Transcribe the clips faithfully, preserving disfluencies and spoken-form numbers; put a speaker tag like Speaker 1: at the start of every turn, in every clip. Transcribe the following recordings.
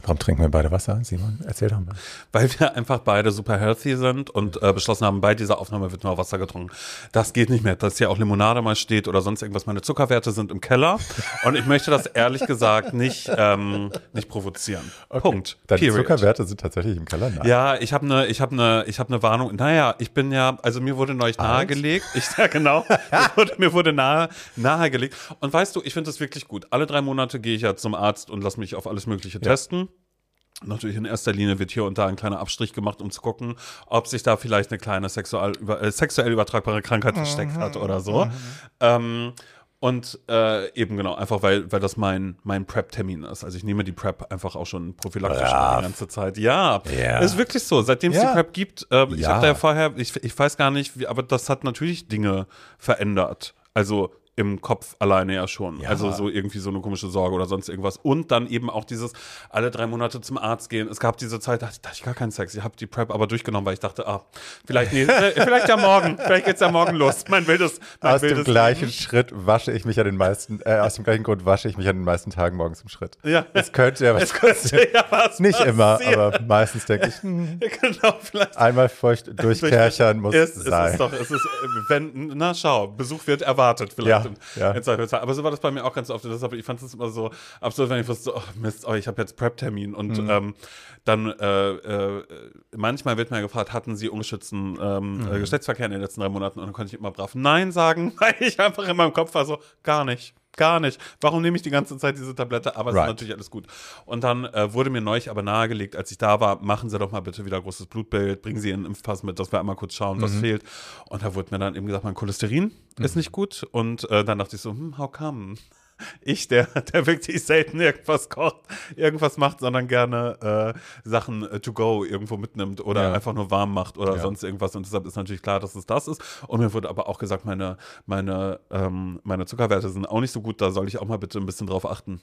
Speaker 1: Warum trinken wir beide Wasser, Simon? Erzähl doch mal.
Speaker 2: Weil wir einfach beide super healthy sind und äh, beschlossen haben, bei dieser Aufnahme wird nur Wasser getrunken. Das geht nicht mehr, dass hier auch Limonade mal steht oder sonst irgendwas. Meine Zuckerwerte sind im Keller und ich möchte das ehrlich gesagt nicht, ähm, nicht provozieren. Okay. Punkt.
Speaker 1: Deine
Speaker 2: Period.
Speaker 1: Zuckerwerte sind tatsächlich im Keller? Nein.
Speaker 2: Ja, ich habe eine ich hab ne, ich hab ne Warnung. Naja, ich bin ja, also mir wurde neulich nahegelegt. Ich, ja, genau. mir wurde, mir wurde nahe, nahegelegt. Und weißt du, ich finde das wirklich gut. Alle drei Monate gehe ich ja zum Arzt und lasse mich auf alles Mögliche ja. testen. Natürlich in erster Linie wird hier und da ein kleiner Abstrich gemacht, um zu gucken, ob sich da vielleicht eine kleine sexuell, äh, sexuell übertragbare Krankheit versteckt hat oder so. Mhm. Ähm, und äh, eben genau, einfach weil, weil das mein, mein Prep-Termin ist. Also ich nehme die Prep einfach auch schon prophylaktisch
Speaker 1: Brav.
Speaker 2: die ganze Zeit. Ja,
Speaker 1: ja.
Speaker 2: ist wirklich so. Seitdem es
Speaker 1: ja.
Speaker 2: die Prep gibt, äh, ich
Speaker 1: ja.
Speaker 2: habe da ja vorher, ich, ich weiß gar nicht, wie, aber das hat natürlich Dinge verändert. Also im Kopf alleine ja schon. Ja. Also so irgendwie so eine komische Sorge oder sonst irgendwas. Und dann eben auch dieses alle drei Monate zum Arzt gehen. Es gab diese Zeit, da hatte ich gar keinen Sex. Ich habe die Prep aber durchgenommen, weil ich dachte, ah, vielleicht, nee, vielleicht ja morgen. Vielleicht geht's ja morgen los. Mein wildes, mein
Speaker 1: Aus
Speaker 2: wildes
Speaker 1: dem gleichen
Speaker 2: Leben.
Speaker 1: Schritt wasche ich mich an den meisten, äh, aus dem gleichen Grund wasche ich mich an den meisten Tagen morgens im Schritt.
Speaker 2: Ja.
Speaker 1: Es könnte ja was
Speaker 2: es könnte ja was
Speaker 1: Nicht
Speaker 2: passieren.
Speaker 1: immer, aber meistens denke ich, hm,
Speaker 2: genau, vielleicht.
Speaker 1: einmal feucht durchkerchern muss
Speaker 2: es,
Speaker 1: sein.
Speaker 2: Es ist doch, es ist, wenn, na schau, Besuch wird erwartet vielleicht.
Speaker 1: Ja, ja.
Speaker 2: Aber so war das bei mir auch ganz oft. Deshalb, ich fand es immer so absurd, wenn ich wusste, oh Mist, oh, ich habe jetzt Prep-Termin. Und mhm. ähm, dann äh, äh, manchmal wird mir gefragt, hatten Sie ungeschützten ähm, mhm. äh, Geschlechtsverkehr in den letzten drei Monaten? Und dann konnte ich immer brav Nein sagen, weil ich einfach in meinem Kopf war so, gar nicht. Gar nicht. Warum nehme ich die ganze Zeit diese Tablette? Aber es right. ist natürlich alles gut. Und dann äh, wurde mir neulich aber nahegelegt, als ich da war, machen Sie doch mal bitte wieder großes Blutbild, bringen Sie Ihren Impfpass mit, dass wir einmal kurz schauen, was mhm. fehlt. Und da wurde mir dann eben gesagt, mein Cholesterin mhm. ist nicht gut. Und äh, dann dachte ich so, hm, how come? Ich, der, der wirklich selten irgendwas kocht, irgendwas macht, sondern gerne äh, Sachen äh, to go irgendwo mitnimmt oder ja. einfach nur warm macht oder ja. sonst irgendwas. Und deshalb ist natürlich klar, dass es das ist. Und mir wurde aber auch gesagt, meine, meine, ähm, meine Zuckerwerte sind auch nicht so gut, da soll ich auch mal bitte ein bisschen drauf achten.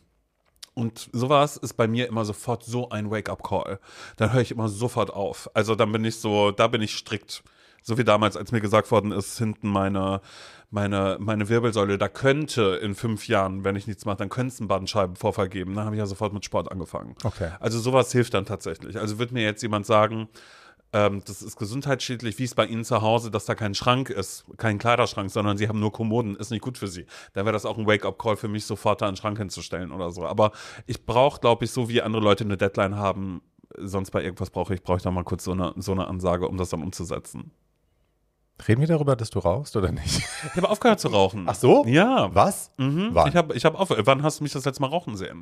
Speaker 2: Und sowas ist bei mir immer sofort so ein Wake-up-Call. Dann höre ich immer sofort auf. Also dann bin ich so, da bin ich strikt. So wie damals, als mir gesagt worden ist, hinten meine, meine, meine Wirbelsäule, da könnte in fünf Jahren, wenn ich nichts mache, dann könnte es einen Bandscheibenvorfall geben. Dann habe ich ja sofort mit Sport angefangen.
Speaker 1: Okay.
Speaker 2: Also sowas hilft dann tatsächlich. Also wird mir jetzt jemand sagen, ähm, das ist gesundheitsschädlich, wie es bei Ihnen zu Hause, dass da kein Schrank ist, kein Kleiderschrank, sondern Sie haben nur Kommoden, ist nicht gut für Sie. Dann wäre das auch ein Wake-up-Call für mich, sofort da einen Schrank hinzustellen oder so. Aber ich brauche, glaube ich, so wie andere Leute eine Deadline haben, sonst bei irgendwas brauche ich, brauche ich da mal kurz so eine, so eine Ansage, um das dann umzusetzen.
Speaker 1: Reden wir darüber, dass du rauchst oder nicht?
Speaker 2: Ich habe aufgehört zu rauchen.
Speaker 1: Ach so?
Speaker 2: Ja.
Speaker 1: Was?
Speaker 2: Mhm.
Speaker 1: Wann?
Speaker 2: Ich habe ich hab aufgehört. Wann hast du mich das letzte Mal rauchen sehen?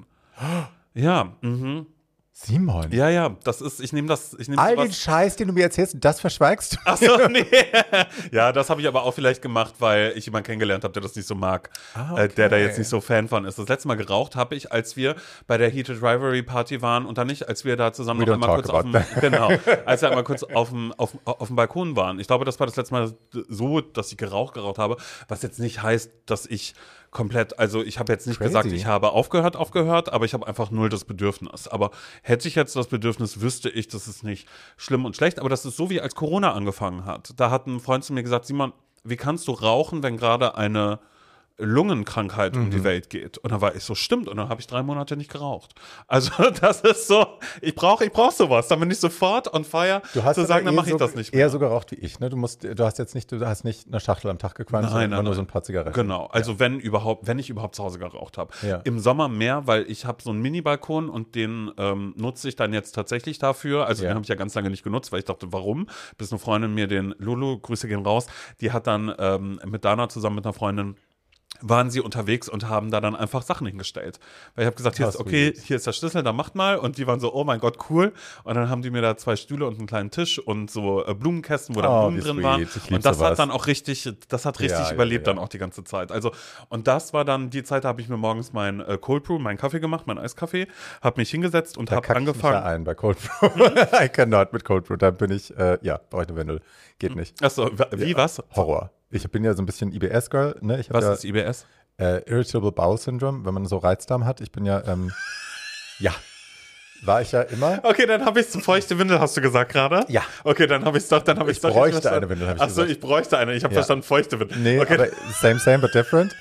Speaker 2: Ja. Mhm.
Speaker 1: Simon.
Speaker 2: Ja, ja, das ist, ich nehme das, ich nehme
Speaker 1: All den Scheiß, den du mir erzählst, das verschweigst du.
Speaker 2: Ach so, nee. Ja, das habe ich aber auch vielleicht gemacht, weil ich jemanden kennengelernt habe, der das nicht so mag, ah, okay. äh, der da jetzt nicht so Fan von ist. Das letzte Mal geraucht habe ich, als wir bei der Heated Rivalry Party waren und dann nicht, als wir da zusammen
Speaker 1: We
Speaker 2: noch einmal kurz auf
Speaker 1: dem,
Speaker 2: genau, als wir einmal kurz auf dem, auf, auf dem Balkon waren. Ich glaube, das war das letzte Mal so, dass ich geraucht, geraucht habe, was jetzt nicht heißt, dass ich komplett, also ich habe jetzt nicht
Speaker 1: Crazy.
Speaker 2: gesagt, ich habe aufgehört, aufgehört, aber ich habe einfach null das Bedürfnis. Aber hätte ich jetzt das Bedürfnis, wüsste ich, das ist nicht schlimm und schlecht. Aber das ist so, wie als Corona angefangen hat. Da hat ein Freund zu mir gesagt, Simon, wie kannst du rauchen, wenn gerade eine Lungenkrankheit mhm. um die Welt geht? Und dann war ich so, stimmt, und dann habe ich drei Monate nicht geraucht. Also das ist so, ich brauche ich brauch sowas, dann bin ich sofort on fire
Speaker 1: du hast
Speaker 2: zu sagen, dann mache ich
Speaker 1: so,
Speaker 2: das nicht mehr.
Speaker 1: Eher so geraucht wie ich, ne? Du musst, du hast jetzt nicht, du hast nicht eine Schachtel am Tag gequalmt, sondern immer nur so ein paar Zigaretten.
Speaker 2: Genau, also
Speaker 1: ja.
Speaker 2: wenn überhaupt, wenn ich überhaupt zu Hause geraucht habe.
Speaker 1: Ja.
Speaker 2: Im Sommer mehr, weil ich habe so einen Mini-Balkon und den ähm, nutze ich dann jetzt tatsächlich dafür. Also ja. den habe ich ja ganz lange nicht genutzt, weil ich dachte, warum? Bis eine Freundin mir den, Lulu, Grüße gehen raus, die hat dann ähm, mit Dana zusammen mit einer Freundin waren sie unterwegs und haben da dann einfach Sachen hingestellt. Weil ich habe gesagt, hier ist, okay, hier ist der Schlüssel, dann macht mal. Und die waren so, oh mein Gott, cool. Und dann haben die mir da zwei Stühle und einen kleinen Tisch und so äh, Blumenkästen, wo da
Speaker 1: oh,
Speaker 2: Blumen drin
Speaker 1: sweet.
Speaker 2: waren. Und das
Speaker 1: sowas.
Speaker 2: hat dann auch richtig, das hat richtig
Speaker 1: ja,
Speaker 2: überlebt
Speaker 1: ja, ja.
Speaker 2: dann auch die ganze Zeit. Also, und das war dann die Zeit, da habe ich mir morgens mein äh, Cold Brew, meinen Kaffee gemacht, meinen Eiskaffee, habe mich hingesetzt und habe angefangen.
Speaker 1: Ich mich ein bei Cold Brew. I cannot mit Cold Brew. Da bin ich, äh, ja, brauche ich eine Windel. Geht nicht.
Speaker 2: Achso, wie,
Speaker 1: ja,
Speaker 2: was?
Speaker 1: Horror. Ich bin ja so ein bisschen I B S-Girl. Ne?
Speaker 2: Was
Speaker 1: ja,
Speaker 2: ist I B S?
Speaker 1: Äh, Irritable Bowel Syndrome, wenn man so Reizdarm hat. Ich bin ja, ähm, ja, war ich ja immer.
Speaker 2: Okay, dann habe ich es feuchte Windel, hast du gesagt gerade?
Speaker 1: Ja.
Speaker 2: Okay, dann habe ich es doch, dann habe ich
Speaker 1: Ich
Speaker 2: doch.
Speaker 1: bräuchte eine Windel, habe ich
Speaker 2: Achso,
Speaker 1: gesagt.
Speaker 2: ich bräuchte eine, ich habe
Speaker 1: ja.
Speaker 2: verstanden, feuchte Windel.
Speaker 1: Nee,
Speaker 2: okay.
Speaker 1: aber same, same, but different.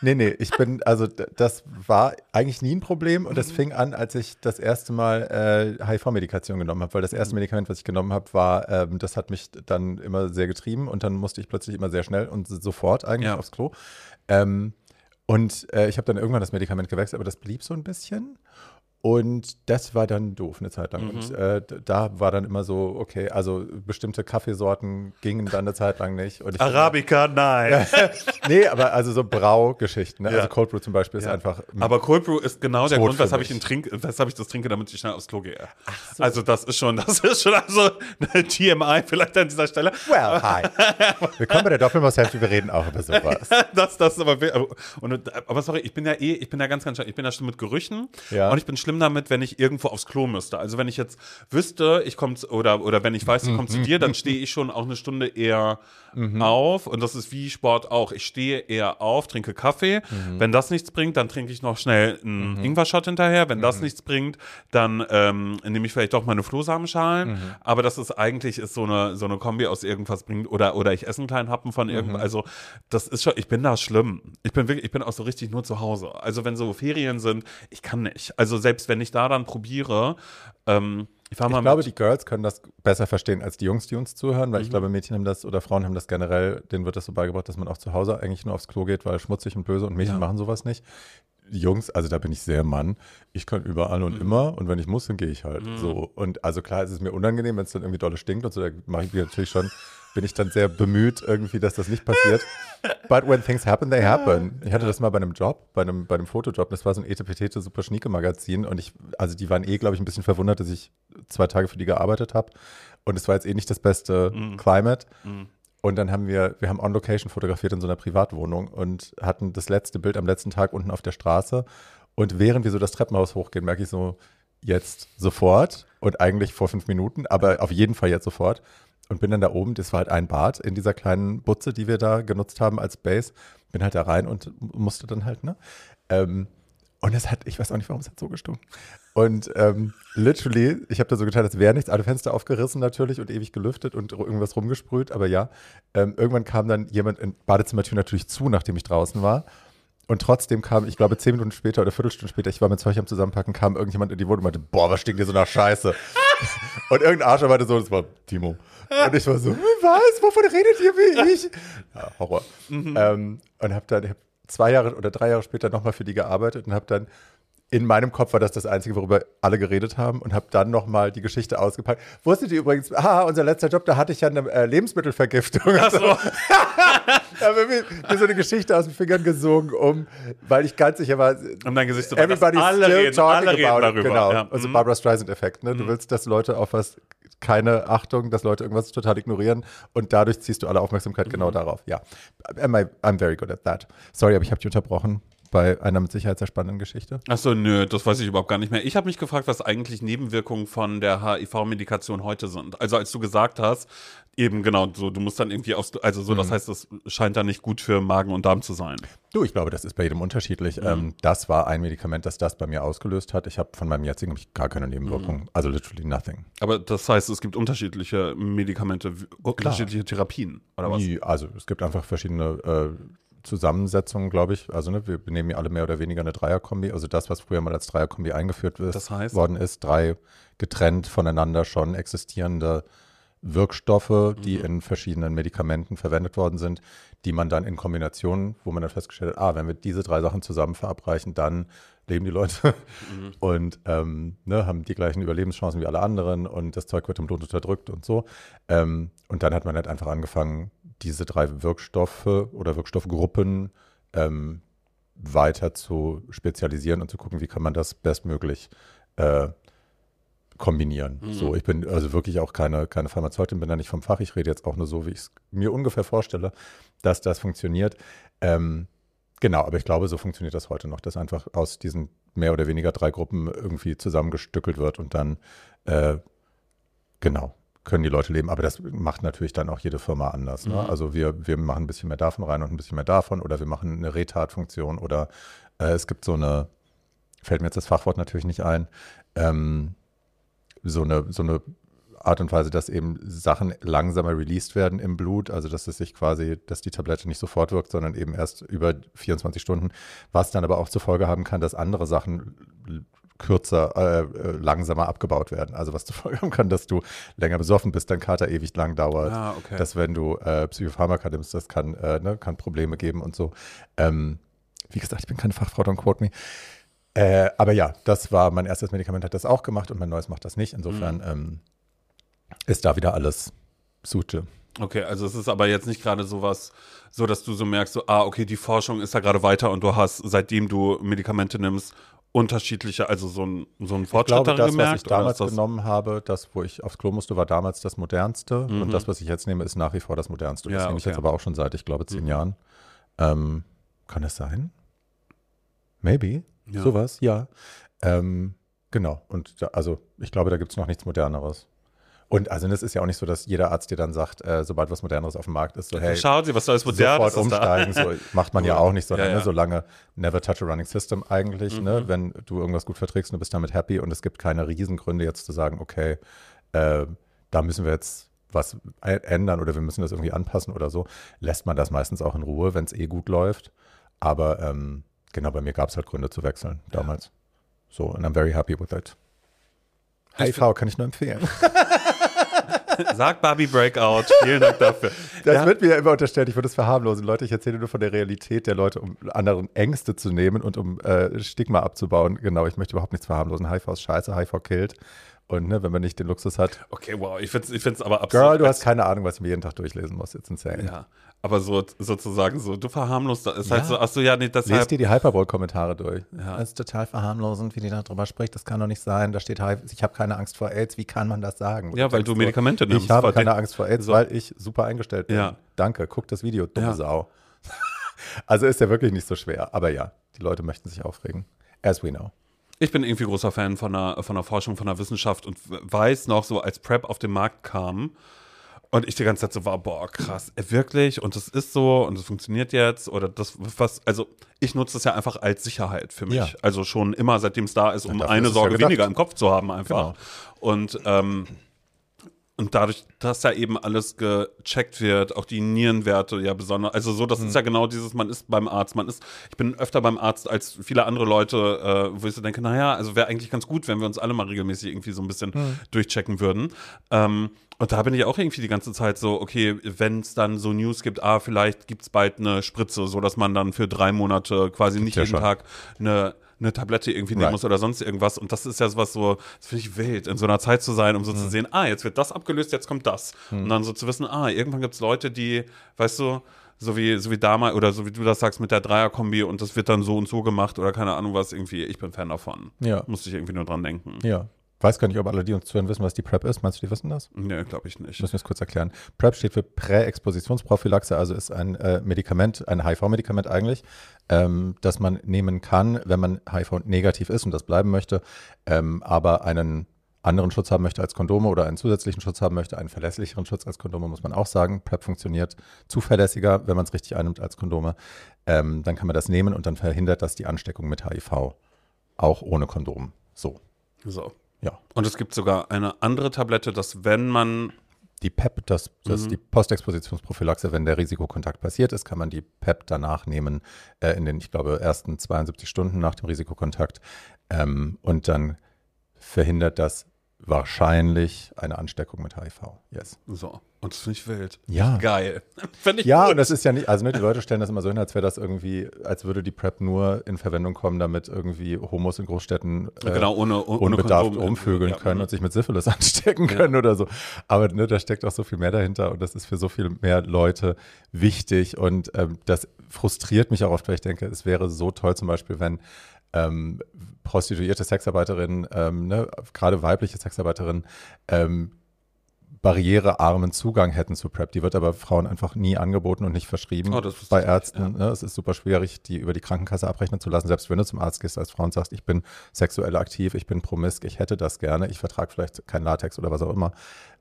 Speaker 1: Nee, nee, ich bin, also d- das war eigentlich nie ein Problem und das fing an, als ich das erste Mal äh, H I V-Medikation genommen habe, weil das erste Medikament, was ich genommen habe, war, ähm, das hat mich dann immer sehr getrieben und dann musste ich plötzlich immer sehr schnell und so- sofort eigentlich
Speaker 2: Ja.
Speaker 1: aufs Klo. Ähm, und äh, ich habe dann irgendwann das Medikament gewechselt, aber das blieb so ein bisschen. Und das war dann doof eine Zeit lang.
Speaker 2: Mhm.
Speaker 1: Und äh, d- da war dann immer so, okay, also bestimmte Kaffeesorten gingen dann eine Zeit lang nicht. Und ich
Speaker 2: Arabica, nein.
Speaker 1: Nee, aber also so Braugeschichten. Ne?
Speaker 2: Ja.
Speaker 1: Also Cold Brew zum Beispiel ist
Speaker 2: Ja.
Speaker 1: einfach.
Speaker 2: Aber Cold Brew ist genau der
Speaker 1: Tot
Speaker 2: Grund,
Speaker 1: für
Speaker 2: weshalb ich,
Speaker 1: mich.
Speaker 2: ihn trink, weshalb ich das trinke, damit ich schnell aufs Klo gehe. Also das ist schon, das ist schon also T M I vielleicht an dieser Stelle.
Speaker 1: Well, hi. Willkommen bei der Doppelmaus-Hälfte, wir reden auch über sowas.
Speaker 2: Das, das ist aber, und, aber sorry, ich bin ja eh, ich bin ja ganz, ganz, ich bin ja schlimm mit Gerüchen
Speaker 1: Ja.
Speaker 2: und ich bin schlimm damit, wenn ich irgendwo aufs Klo müsste. Also wenn ich jetzt wüsste, ich komme oder oder wenn ich weiß, ich komme zu dir, dann stehe ich schon auch eine Stunde eher auf und das ist wie Sport auch. Ich stehe eher auf, trinke Kaffee. Wenn das nichts bringt, dann trinke ich noch schnell einen Ingwer-Shot hinterher. Wenn das nichts bringt, dann ähm, nehme ich vielleicht doch meine Flohsamenschalen. Aber das ist eigentlich ist so eine so eine Kombi aus irgendwas bringt oder oder ich esse einen kleinen Happen von irgendwas. Also das ist schon, ich bin da schlimm. Ich bin wirklich, ich bin auch so richtig nur zu Hause. Also wenn so Ferien sind, ich kann nicht. Also selbst wenn ich da dann probiere, ähm, ich war mal
Speaker 1: Ich glaube,
Speaker 2: mit,
Speaker 1: die Girls können das besser verstehen als die Jungs, die uns zuhören, weil ich glaube, Mädchen haben das oder Frauen haben das generell, denen wird das so beigebracht, dass man auch zu Hause eigentlich nur aufs Klo geht, weil schmutzig und böse und Mädchen
Speaker 2: Ja.
Speaker 1: machen sowas nicht. Die Jungs, also da bin ich sehr Mann. Ich kann überall und immer und wenn ich muss, dann gehe ich halt. So. Und also klar, es ist mir unangenehm, wenn es dann irgendwie dolle stinkt und so, da mache ich mir natürlich schon, bin ich dann sehr bemüht irgendwie, dass das nicht passiert. But when things happen, they happen. Ich hatte das mal bei einem Job, bei einem, bei einem Fotojob. Das war so ein Etepetete Super Schnieke Magazin und ich, also die waren eh, glaube ich, ein bisschen verwundert, dass ich zwei Tage für die gearbeitet habe. Und es war jetzt eh nicht das beste Climate. Und dann haben wir, wir haben on Location fotografiert in so einer Privatwohnung und hatten das letzte Bild am letzten Tag unten auf der Straße. Und während wir so das Treppenhaus hochgehen, merke ich so, jetzt sofort und eigentlich vor fünf Minuten, aber auf jeden Fall jetzt sofort. Und bin dann da oben, das war halt ein Bad in dieser kleinen Butze, die wir da genutzt haben als Base. Bin halt da rein und musste dann halt, ne? Ähm, und es hat, ich weiß auch nicht, warum es hat so gestunken. Und ähm, literally, ich habe da so getan, als wäre nichts, alle Fenster aufgerissen natürlich und ewig gelüftet und irgendwas rumgesprüht, aber ja. Ähm, irgendwann kam dann jemand in Badezimmertür natürlich zu, nachdem ich draußen war. Und trotzdem kam, ich glaube, zehn Minuten später oder Viertelstunde später, ich war mit Zeug am Zusammenpacken, kam irgendjemand in die Wohnung und meinte, boah, was stinkt dir so nach Scheiße? Und irgendein Arscher meinte so, das war Timo. Und ich war so, was, wovon redet ihr wie ich? Ja, Horror. Ähm, und habe dann, ich hab zwei Jahre oder drei Jahre später nochmal für die gearbeitet und habe dann, in meinem Kopf war das das Einzige, worüber alle geredet haben und habe dann nochmal die Geschichte ausgepackt. Wusstet ihr übrigens, ah, unser letzter Job, da hatte ich ja eine äh, Lebensmittelvergiftung.
Speaker 2: Ach so.
Speaker 1: Da haben wir mir so eine Geschichte aus den Fingern gesungen, um, weil ich ganz sicher war,
Speaker 2: um dein Gesicht zu machen, dass
Speaker 1: everybody's
Speaker 2: alle
Speaker 1: still
Speaker 2: reden,
Speaker 1: talking
Speaker 2: alle reden
Speaker 1: about it.
Speaker 2: darüber.
Speaker 1: Genau,
Speaker 2: Ja.
Speaker 1: also
Speaker 2: Mhm.
Speaker 1: Barbara Streisand-Effekt. Ne? Du willst, dass Leute auf was, keine Achtung, dass Leute irgendwas total ignorieren und dadurch ziehst du alle Aufmerksamkeit genau darauf. Ja, Am I, I'm very good at that. Sorry, aber ich habe dich unterbrochen bei einer mit Sicherheit sehr spannenden Geschichte.
Speaker 2: Achso, nö, das weiß ich überhaupt gar nicht mehr. Ich habe mich gefragt, was eigentlich Nebenwirkungen von der H I V-Medikation heute sind. Also als du gesagt hast, eben genau, so du musst dann irgendwie aufs, also so, das heißt, das scheint dann nicht gut für Magen und Darm zu sein.
Speaker 1: Du, ich glaube, das ist bei jedem unterschiedlich.
Speaker 2: Mhm.
Speaker 1: Ähm, das war ein Medikament, das das bei mir ausgelöst hat. Ich habe von meinem jetzigen hab ich gar keine Nebenwirkungen.
Speaker 2: Mhm.
Speaker 1: Also literally nothing.
Speaker 2: Aber das heißt, es gibt unterschiedliche Medikamente, w- unterschiedliche Therapien, oder was?
Speaker 1: Nie, also es gibt einfach verschiedene äh, Zusammensetzungen, glaube ich. Also ne, wir nehmen ja alle mehr oder weniger eine Dreierkombi. Also das, was früher mal als Dreierkombi eingeführt ist,
Speaker 2: Das heißt?
Speaker 1: worden ist, drei getrennt voneinander schon existierende Wirkstoffe, die
Speaker 2: Mhm.
Speaker 1: in verschiedenen Medikamenten verwendet worden sind, die man dann in Kombination, wo man dann festgestellt hat, ah, wenn wir diese drei Sachen zusammen verabreichen, dann leben die Leute
Speaker 2: Mhm.
Speaker 1: und ähm, ne, haben die gleichen Überlebenschancen wie alle anderen und das Zeug wird im Blut unterdrückt und so. Ähm, und dann hat man halt einfach angefangen, diese drei Wirkstoffe oder Wirkstoffgruppen ähm, weiter zu spezialisieren und zu gucken, wie kann man das bestmöglich äh, kombinieren.
Speaker 2: Mhm.
Speaker 1: So, ich bin also wirklich auch keine, keine Pharmazeutin, bin da nicht vom Fach. Ich rede jetzt auch nur so, wie ich es mir ungefähr vorstelle, dass das funktioniert. Ähm, genau, aber ich glaube, so funktioniert das heute noch, dass einfach aus diesen mehr oder weniger drei Gruppen irgendwie zusammengestückelt wird und dann, äh, genau, können die Leute leben. Aber das macht natürlich dann auch jede Firma anders. Ne?
Speaker 2: Mhm.
Speaker 1: Also wir, wir machen ein bisschen mehr davon rein und ein bisschen mehr davon oder wir machen eine Retat-Funktion oder äh, es gibt so eine, fällt mir jetzt das Fachwort natürlich nicht ein, ähm, so eine, so eine Art und Weise, dass eben Sachen langsamer released werden im Blut, also dass es sich quasi, dass die Tablette nicht sofort wirkt, sondern eben erst über vierundzwanzig Stunden, was dann aber auch zur Folge haben kann, dass andere Sachen kürzer, äh, langsamer abgebaut werden. Also was zur Folge haben kann, dass du länger besoffen bist, dein Kater ewig lang dauert,
Speaker 2: Ah, okay.
Speaker 1: dass wenn du äh, Psychopharmaka nimmst, das kann, äh, ne, kann Probleme geben und so. Ähm, wie gesagt, ich bin keine Fachfrau, don't quote me. Äh, aber ja, das war mein erstes Medikament, hat das auch gemacht und mein neues macht das nicht. Insofern mhm. ähm, ist da wieder alles Sute.
Speaker 2: Okay, also es ist aber jetzt nicht gerade sowas, so dass du so merkst, so, ah, okay, die Forschung ist da gerade weiter und du hast, seitdem du Medikamente nimmst, unterschiedliche, also so ein, so ein Fortschritt
Speaker 1: ich glaube, das,
Speaker 2: gemerkt?
Speaker 1: Was ich damals das genommen habe, das, wo ich aufs Klo musste, war damals das modernste mhm. und das, was ich jetzt nehme, ist nach wie vor das modernste. Das ja, nehme ich okay. jetzt aber auch schon seit, ich glaube, zehn mhm. Jahren. Ähm, kann das sein? Maybe. Ja. Sowas, ja. Ähm, genau. Und da, also ich glaube, da gibt es noch nichts Moderneres. Und also es ist ja auch nicht so, dass jeder Arzt dir dann sagt, äh, sobald was Moderneres auf dem Markt ist, so hey,
Speaker 2: schauen Sie, was da ist Modernes
Speaker 1: sofort umsteigen. So, macht man ja auch nicht, sondern
Speaker 2: ja, ja.
Speaker 1: Ne, solange never touch a running system eigentlich, mhm. ne, wenn du irgendwas gut verträgst und du bist damit happy und es gibt keine Riesengründe jetzt zu sagen, okay, äh, da müssen wir jetzt was ändern oder wir müssen das irgendwie anpassen oder so, lässt man das meistens auch in Ruhe, wenn es eh gut läuft. Aber ähm, genau, bei mir gab es halt Gründe zu wechseln damals. Ja. So, and I'm very happy with it. H I V kann ich nur empfehlen.
Speaker 2: Sagt Barbie Breakout. Vielen Dank dafür.
Speaker 1: Das ja. wird mir ja immer unterstellt, ich würde es verharmlosen. Leute, ich erzähle nur von der Realität der Leute, um anderen Ängste zu nehmen und um äh, Stigma abzubauen. Genau, ich möchte überhaupt nichts verharmlosen. H I V ist scheiße, H I V killt. Und ne, wenn man nicht den Luxus hat.
Speaker 2: Okay, wow, ich finde es ich find's aber absolut.
Speaker 1: Girl, du hast keine Ahnung, was ich mir jeden Tag durchlesen muss. It's insane.
Speaker 2: Ja, aber so sozusagen so, du verharmlost, ist
Speaker 1: ja.
Speaker 2: halt so, ach so, ja, nee, deshalb.
Speaker 1: Lest dir die Hyperball-Kommentare durch.
Speaker 2: Ja.
Speaker 1: Das ist total verharmlosend, wie die darüber spricht. Das kann doch nicht sein. Da steht, ich habe keine Angst vor AIDS. Wie kann man das sagen?
Speaker 2: Ja, weil du Medikamente nimmst.
Speaker 1: Ich habe keine Angst vor AIDS, so. Weil ich super eingestellt bin.
Speaker 2: Ja.
Speaker 1: Danke, guck das Video, dumme
Speaker 2: ja.
Speaker 1: Sau. Also ist ja wirklich nicht so schwer. Aber ja, die Leute möchten sich aufregen. As we know.
Speaker 2: Ich bin irgendwie großer Fan von der, von der Forschung, von der Wissenschaft und weiß noch, so als PrEP auf den Markt kam und ich die ganze Zeit so war, boah, krass, wirklich? Und das ist so und das funktioniert jetzt oder das, was, also ich nutze das ja einfach als Sicherheit für mich. Ja. Also schon immer, seitdem es da ist, um eine Sorge ja weniger im Kopf zu haben einfach. Genau. Und, ähm, und dadurch, dass ja eben alles gecheckt wird, auch die Nierenwerte ja besonders, also so, das mhm. ist ja genau dieses, man ist beim Arzt, man ist, ich bin öfter beim Arzt als viele andere Leute, äh, wo ich so denke, naja, also wäre eigentlich ganz gut, wenn wir uns alle mal regelmäßig irgendwie so ein bisschen mhm. durchchecken würden. Ähm, und da bin ich auch irgendwie die ganze Zeit so, okay, wenn es dann so News gibt, ah, vielleicht gibt es bald eine Spritze, so dass man dann für drei Monate quasi nicht jeden Tag eine eine Tablette irgendwie nehmen right. muss oder sonst irgendwas. Und das ist ja sowas so, das finde ich wild, in so einer Zeit zu sein, um so mhm. zu sehen, ah, jetzt wird das abgelöst, jetzt kommt das. Mhm. Und dann so zu wissen, ah, irgendwann gibt es Leute, die, weißt du, so wie, so wie damals, oder so wie du das sagst mit der Dreierkombi und das wird dann so und so gemacht oder keine Ahnung was, irgendwie, ich bin Fan davon.
Speaker 1: Ja.
Speaker 2: Musste ich irgendwie nur dran denken.
Speaker 1: Ja. Weiß gar nicht, ob alle, die uns zuhören, wissen, was die PrEP ist. Meinst du, die wissen das?
Speaker 2: Nee, glaube ich nicht.
Speaker 1: Müssen wir es kurz erklären. PrEP steht für Präexpositionsprophylaxe, also ist ein äh, Medikament, ein H I V-Medikament eigentlich, ähm, das man nehmen kann, wenn man H I V-negativ ist und das bleiben möchte, ähm, aber einen anderen Schutz haben möchte als Kondome oder einen zusätzlichen Schutz haben möchte, einen verlässlicheren Schutz als Kondome, muss man auch sagen. PrEP funktioniert zuverlässiger, wenn man es richtig einnimmt als Kondome. Ähm, dann kann man das nehmen und dann verhindert das die Ansteckung mit H I V, auch ohne Kondom. So.
Speaker 2: So.
Speaker 1: Ja.
Speaker 2: Und es gibt sogar eine andere Tablette, dass wenn man
Speaker 1: die PEP, das, das mhm. ist die Postexpositionsprophylaxe, wenn der Risikokontakt passiert ist, kann man die PEP danach nehmen, äh, in den, ich glaube, ersten zweiundsiebzig Stunden nach dem Risikokontakt. Ähm, und dann verhindert das wahrscheinlich eine Ansteckung mit H I V. Yes.
Speaker 2: So. Und das finde ich wild.
Speaker 1: Ja.
Speaker 2: Geil. Finde ich
Speaker 1: Ja,
Speaker 2: gut.
Speaker 1: Und das ist ja nicht, also ne, die Leute stellen das immer so hin, als wäre das irgendwie, als würde die PrEP nur in Verwendung kommen, damit irgendwie Homos in Großstädten äh,
Speaker 2: genau, ohne, ohne
Speaker 1: unbedarft
Speaker 2: Kondom
Speaker 1: rumvögeln ja. können und sich mit Syphilis anstecken
Speaker 2: ja.
Speaker 1: können oder so. Aber ne, da steckt auch so viel mehr dahinter und das ist für so viel mehr Leute wichtig und ähm, das frustriert mich auch oft, weil ich denke, es wäre so toll zum Beispiel, wenn ähm, prostituierte Sexarbeiterinnen, ähm, ne, gerade weibliche Sexarbeiterinnen, ähm, barrierearmen Zugang hätten zu PrEP. Die wird aber Frauen einfach nie angeboten und nicht verschrieben
Speaker 2: oh, das
Speaker 1: bei Ärzten.
Speaker 2: Ja.
Speaker 1: Ne? Es ist super schwierig, die über die Krankenkasse abrechnen zu lassen. Selbst wenn du zum Arzt gehst als Frau und sagst, ich bin sexuell aktiv, ich bin promisk, ich hätte das gerne, ich vertrage vielleicht kein Latex oder was auch immer.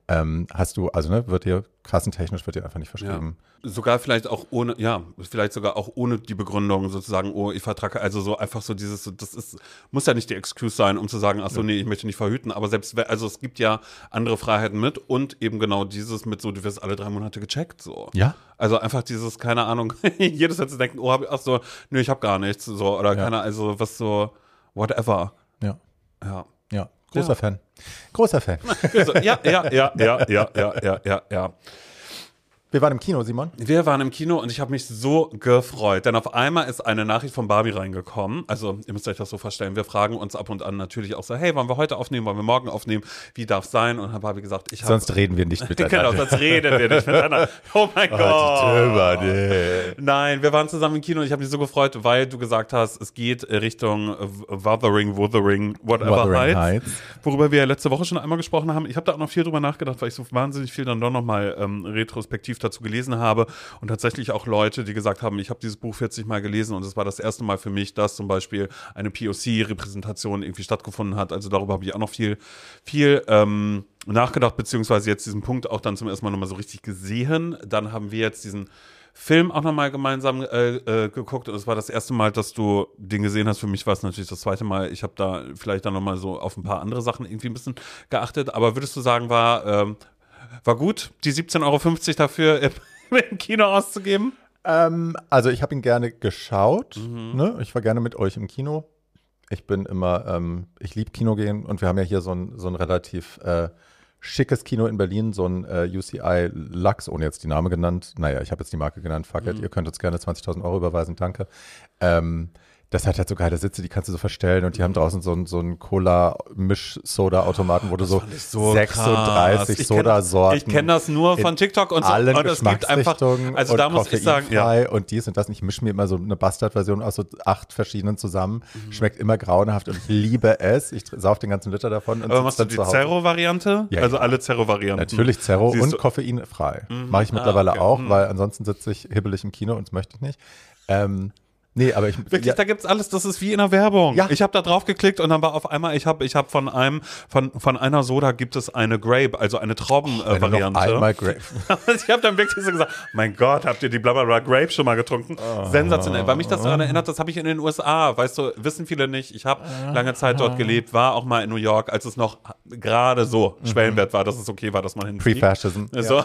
Speaker 1: Ähm, hast du, also ne, wird dir kassentechnisch wird dir einfach nicht verschrieben.
Speaker 2: Ja. Sogar vielleicht auch ohne, ja, vielleicht sogar auch ohne die Begründung sozusagen, oh, ich vertrage, also so einfach so dieses, das ist, muss ja nicht die Excuse sein, um zu sagen, ach so, nee, ich möchte nicht verhüten, aber selbst, also es gibt ja andere Freiheiten mit und eben genau dieses mit so, du wirst alle drei Monate gecheckt, so.
Speaker 1: Ja.
Speaker 2: Also einfach dieses, keine Ahnung, jedes Mal zu denken, oh, hab ich, ach so, nö, ich hab gar nichts, so, oder
Speaker 1: Ja.
Speaker 2: keine, also was so, whatever.
Speaker 1: Ja.
Speaker 2: Ja.
Speaker 1: Ja. Großer
Speaker 2: Ja.
Speaker 1: Fan. Großer Fan.
Speaker 2: Also, ja, ja, ja, ja, ja, ja, ja, ja, ja.
Speaker 1: Wir waren im Kino, Simon.
Speaker 2: Wir waren im Kino und ich habe mich so gefreut, denn auf einmal ist eine Nachricht von Barbie reingekommen. Also ihr müsst euch das so vorstellen, wir fragen uns ab und an natürlich auch so, hey, wollen wir heute aufnehmen, wollen wir morgen aufnehmen, wie darf es sein? Und dann hat Barbie gesagt, ich habe...
Speaker 1: Sonst reden wir nicht miteinander.
Speaker 2: Genau, sonst reden wir nicht miteinander. Oh mein
Speaker 1: Oh,
Speaker 2: Gott.
Speaker 1: die Töber, nee.
Speaker 2: Nein, wir waren zusammen im Kino und ich habe mich so gefreut, weil du gesagt hast, es geht Richtung Wuthering, Wuthering, whatever
Speaker 1: Wuthering
Speaker 2: Heights,
Speaker 1: Heights.
Speaker 2: worüber wir ja letzte Woche schon einmal gesprochen haben. Ich habe da auch noch viel drüber nachgedacht, weil ich so wahnsinnig viel dann doch nochmal ähm, retrospektiv dazu gelesen habe und tatsächlich auch Leute, die gesagt haben, ich habe dieses Buch vierzig Mal gelesen und es war das erste Mal für mich, dass zum Beispiel eine P O C-Repräsentation irgendwie stattgefunden hat. Also darüber habe ich auch noch viel, viel ähm, nachgedacht, beziehungsweise jetzt diesen Punkt auch dann zum ersten Mal nochmal so richtig gesehen. Dann haben wir jetzt diesen Film auch nochmal gemeinsam äh, äh, geguckt und es war das erste Mal, dass du den gesehen hast. Für mich war es natürlich das zweite Mal. Ich habe da vielleicht dann nochmal so auf ein paar andere Sachen irgendwie ein bisschen geachtet. Aber würdest du sagen, war, ähm, war gut, die siebzehn Euro fünfzig dafür im, im Kino auszugeben?
Speaker 1: Ähm, also ich habe ihn gerne geschaut.
Speaker 2: Mhm.
Speaker 1: Ne? Ich war gerne mit euch im Kino. Ich bin immer, ähm, ich liebe Kino gehen und wir haben ja hier so ein, so ein relativ äh, schickes Kino in Berlin, so ein äh, U C I Lux, ohne jetzt die Name genannt. Naja, ich habe jetzt die Marke genannt, fuck it, ihr könnt uns gerne zwanzigtausend Euro überweisen, danke. Ähm, das hat halt so geile Sitze, die kannst du so verstellen und die haben draußen so einen so einen Cola-Misch-Soda-Automaten, wo du so,
Speaker 2: so
Speaker 1: sechsunddreißig
Speaker 2: krass.
Speaker 1: Sodasorten.
Speaker 2: Ich kenne das nur von TikTok und so.
Speaker 1: Allen
Speaker 2: Und es gibt einfach,
Speaker 1: Geschmacksrichtungen
Speaker 2: also
Speaker 1: und
Speaker 2: da muss ich sagen, ja.
Speaker 1: koffeinfrei und dies und das. Ich mische mir immer so eine Bastard-Version aus so acht verschiedenen zusammen.
Speaker 2: Mhm.
Speaker 1: Schmeckt immer grauenhaft und ich liebe es. Ich sauf den ganzen Liter davon. Und
Speaker 2: Aber
Speaker 1: sitz
Speaker 2: machst du
Speaker 1: dann
Speaker 2: die
Speaker 1: zu Hause.
Speaker 2: Zero-Variante?
Speaker 1: Ja,
Speaker 2: also
Speaker 1: ja.
Speaker 2: alle Zero-Varianten.
Speaker 1: Natürlich Zero
Speaker 2: Siehst
Speaker 1: und
Speaker 2: du-
Speaker 1: koffeinfrei.
Speaker 2: Mhm.
Speaker 1: Mache ich
Speaker 2: Ah,
Speaker 1: mittlerweile
Speaker 2: okay.
Speaker 1: auch,
Speaker 2: Mhm.
Speaker 1: weil ansonsten sitze ich hibbelig im Kino und das möchte ich nicht. Ähm, nee, aber ich...
Speaker 2: Wirklich,
Speaker 1: ja,
Speaker 2: da gibt's alles, das ist wie in der Werbung.
Speaker 1: Ja.
Speaker 2: Ich habe da drauf geklickt und dann war auf einmal, ich habe ich hab von einem, von, von einer Soda gibt es eine Grape, also eine
Speaker 1: wenn du noch
Speaker 2: Traubenvariante.
Speaker 1: einmal Grape.
Speaker 2: ich habe dann wirklich so gesagt, mein Gott, habt ihr die blablabla Grape schon mal getrunken? Sensationell, weil mich das daran erinnert, das habe ich in den U S A, weißt du, wissen viele nicht, ich habe lange Zeit dort gelebt, war auch mal in New York, als es noch gerade so Schwellenwert war, dass es okay war, dass man hinfliegt.
Speaker 1: Pre-Fascism.
Speaker 2: So.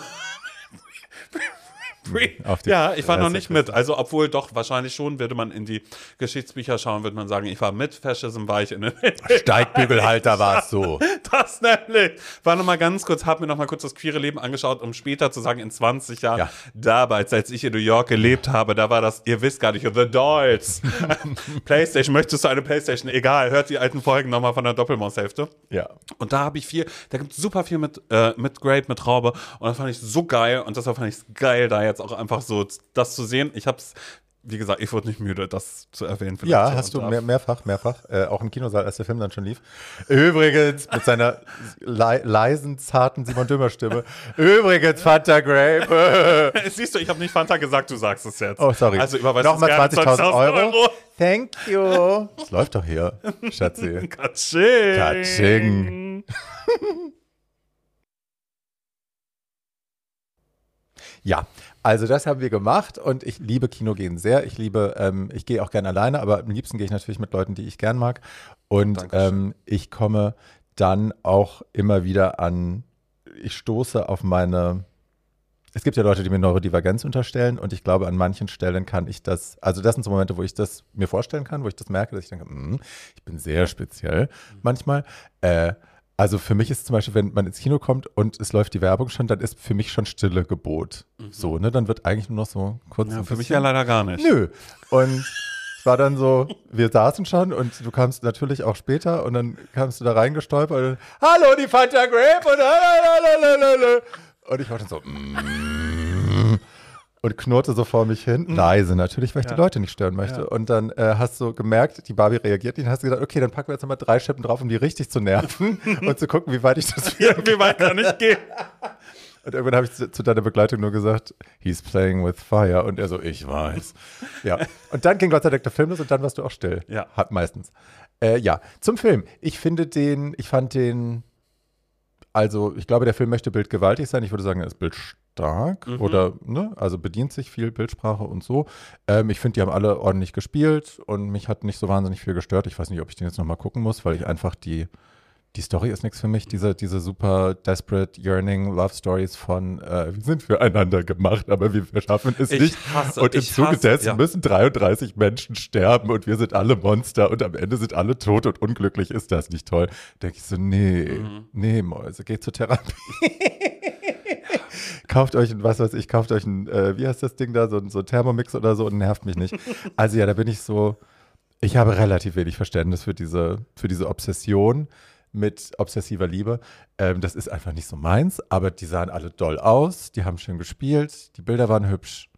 Speaker 1: Auf die
Speaker 2: Ja, ich war noch
Speaker 1: Fresse
Speaker 2: nicht mit. Also, obwohl doch, wahrscheinlich schon, würde man in die Geschichtsbücher schauen, würde man sagen, ich war mit Fascism, war ich in den
Speaker 1: Steigbügelhalter war es so.
Speaker 2: Das nämlich. War noch mal ganz kurz, hab mir noch mal kurz das queere Leben angeschaut, um später zu sagen, in zwanzig Jahren,
Speaker 1: Ja.
Speaker 2: damals, als ich in New York gelebt habe, da war das, ihr wisst gar nicht, The Dolls. Playstation, möchtest du eine Playstation? Egal, hört die alten Folgen noch mal von der Doppelmaushälfte.
Speaker 1: Ja.
Speaker 2: Und da habe ich viel, da gibt es super viel mit, äh, mit Grape, mit Traube. Und das fand ich so geil. Und deshalb fand ich es geil, da jetzt auch einfach so das zu sehen. Ich hab's, wie gesagt, ich wurde nicht müde, das zu erwähnen. vielleicht
Speaker 1: Ja,
Speaker 2: hier
Speaker 1: hast
Speaker 2: und
Speaker 1: du
Speaker 2: da.
Speaker 1: mehr, mehrfach, mehrfach. Äh, auch im Kinosaal, als der Film dann schon lief. Übrigens, mit seiner le leisen, zarten Simon-Dömer-Stimme. Übrigens, Fanta Grape.
Speaker 2: Siehst du, ich habe nicht Fanta gesagt, du sagst es jetzt.
Speaker 1: Oh, sorry.
Speaker 2: Also überweist
Speaker 1: Nochmal
Speaker 2: uns gerne
Speaker 1: zwanzigtausend Euro.
Speaker 2: Euro.
Speaker 1: Thank you. Das läuft doch hier, Schatzi.
Speaker 2: Katsching.
Speaker 1: Katsching. Ja, also das haben wir gemacht und ich liebe Kinogehen sehr. Ich liebe, ähm, ich gehe auch gerne alleine, aber am liebsten gehe ich natürlich mit Leuten, die ich gern mag. Und
Speaker 2: Dankeschön.
Speaker 1: ähm, ich komme dann auch immer wieder an, ich stoße auf meine, es gibt ja Leute, die mir Neurodivergenz unterstellen und ich glaube, an manchen Stellen kann ich das, also das sind so Momente, wo ich das mir vorstellen kann, wo ich das merke, dass ich denke, mm, ich bin sehr speziell manchmal. Äh, Also für mich ist zum Beispiel, wenn man ins Kino kommt und es läuft die Werbung schon, dann ist für mich schon Stille Gebot. So, ne? Dann wird eigentlich nur noch so kurz
Speaker 2: Ja,
Speaker 1: ein
Speaker 2: für mich
Speaker 1: bisschen-
Speaker 2: ja leider gar nicht.
Speaker 1: Nö. Und es war dann so, wir saßen schon und du kamst natürlich auch später und dann kamst du da reingestolpert und dann, hallo, die Fanta Grape und lalalala. Und ich war dann so, mm, und knurrte so vor mich hin, leise natürlich, weil ich
Speaker 2: Ja.
Speaker 1: die Leute nicht stören möchte.
Speaker 2: Ja.
Speaker 1: Und dann äh, hast du gemerkt, die Barbie reagiert nicht und hast gesagt, okay, dann packen wir jetzt nochmal drei Schippen drauf, um die richtig zu nerven und zu gucken, wie weit ich das
Speaker 2: Ja, wie weit kann ich gehen?
Speaker 1: Und irgendwann habe ich zu, zu deiner Begleitung nur gesagt, he's playing with fire. Und er so, ich weiß. Ja. Und dann ging Gott sei Dank der Film los und dann warst du auch still.
Speaker 2: Ja.
Speaker 1: Hat meistens. Äh, ja, zum Film. Ich finde den, ich fand den also ich glaube, der Film möchte bildgewaltig sein. Ich würde sagen, er ist bildstark
Speaker 2: Mhm.
Speaker 1: oder, ne, also bedient sich viel Bildsprache und so. Ähm, ich finde, die haben alle ordentlich gespielt und mich hat nicht so wahnsinnig viel gestört. Ich weiß nicht, ob ich den jetzt nochmal gucken muss, weil ich einfach die, die Story ist nichts für mich. Diese, diese super desperate, yearning Love Stories von, äh, wir sind füreinander gemacht, aber wir schaffen es
Speaker 2: Ich
Speaker 1: nicht.
Speaker 2: hasse,
Speaker 1: Und im
Speaker 2: ich
Speaker 1: Zuge
Speaker 2: hasse,
Speaker 1: dessen
Speaker 2: ja.
Speaker 1: müssen dreiunddreißig Menschen sterben und wir sind alle Monster und am Ende sind alle tot und unglücklich. Ist das nicht toll? Denke ich so, nee,
Speaker 2: Mhm.
Speaker 1: nee, Mäuse, geht zur Therapie. Kauft euch ein, was weiß ich, kauft euch ein, äh, wie heißt das Ding da, so, ein- so ein Thermomix oder so und nervt mich nicht. Also ja, da bin ich so, ich habe relativ wenig Verständnis für diese, für diese Obsession mit obsessiver Liebe. Ähm, das ist einfach nicht so meins, aber die sahen alle doll aus, die haben schön gespielt, die Bilder waren hübsch,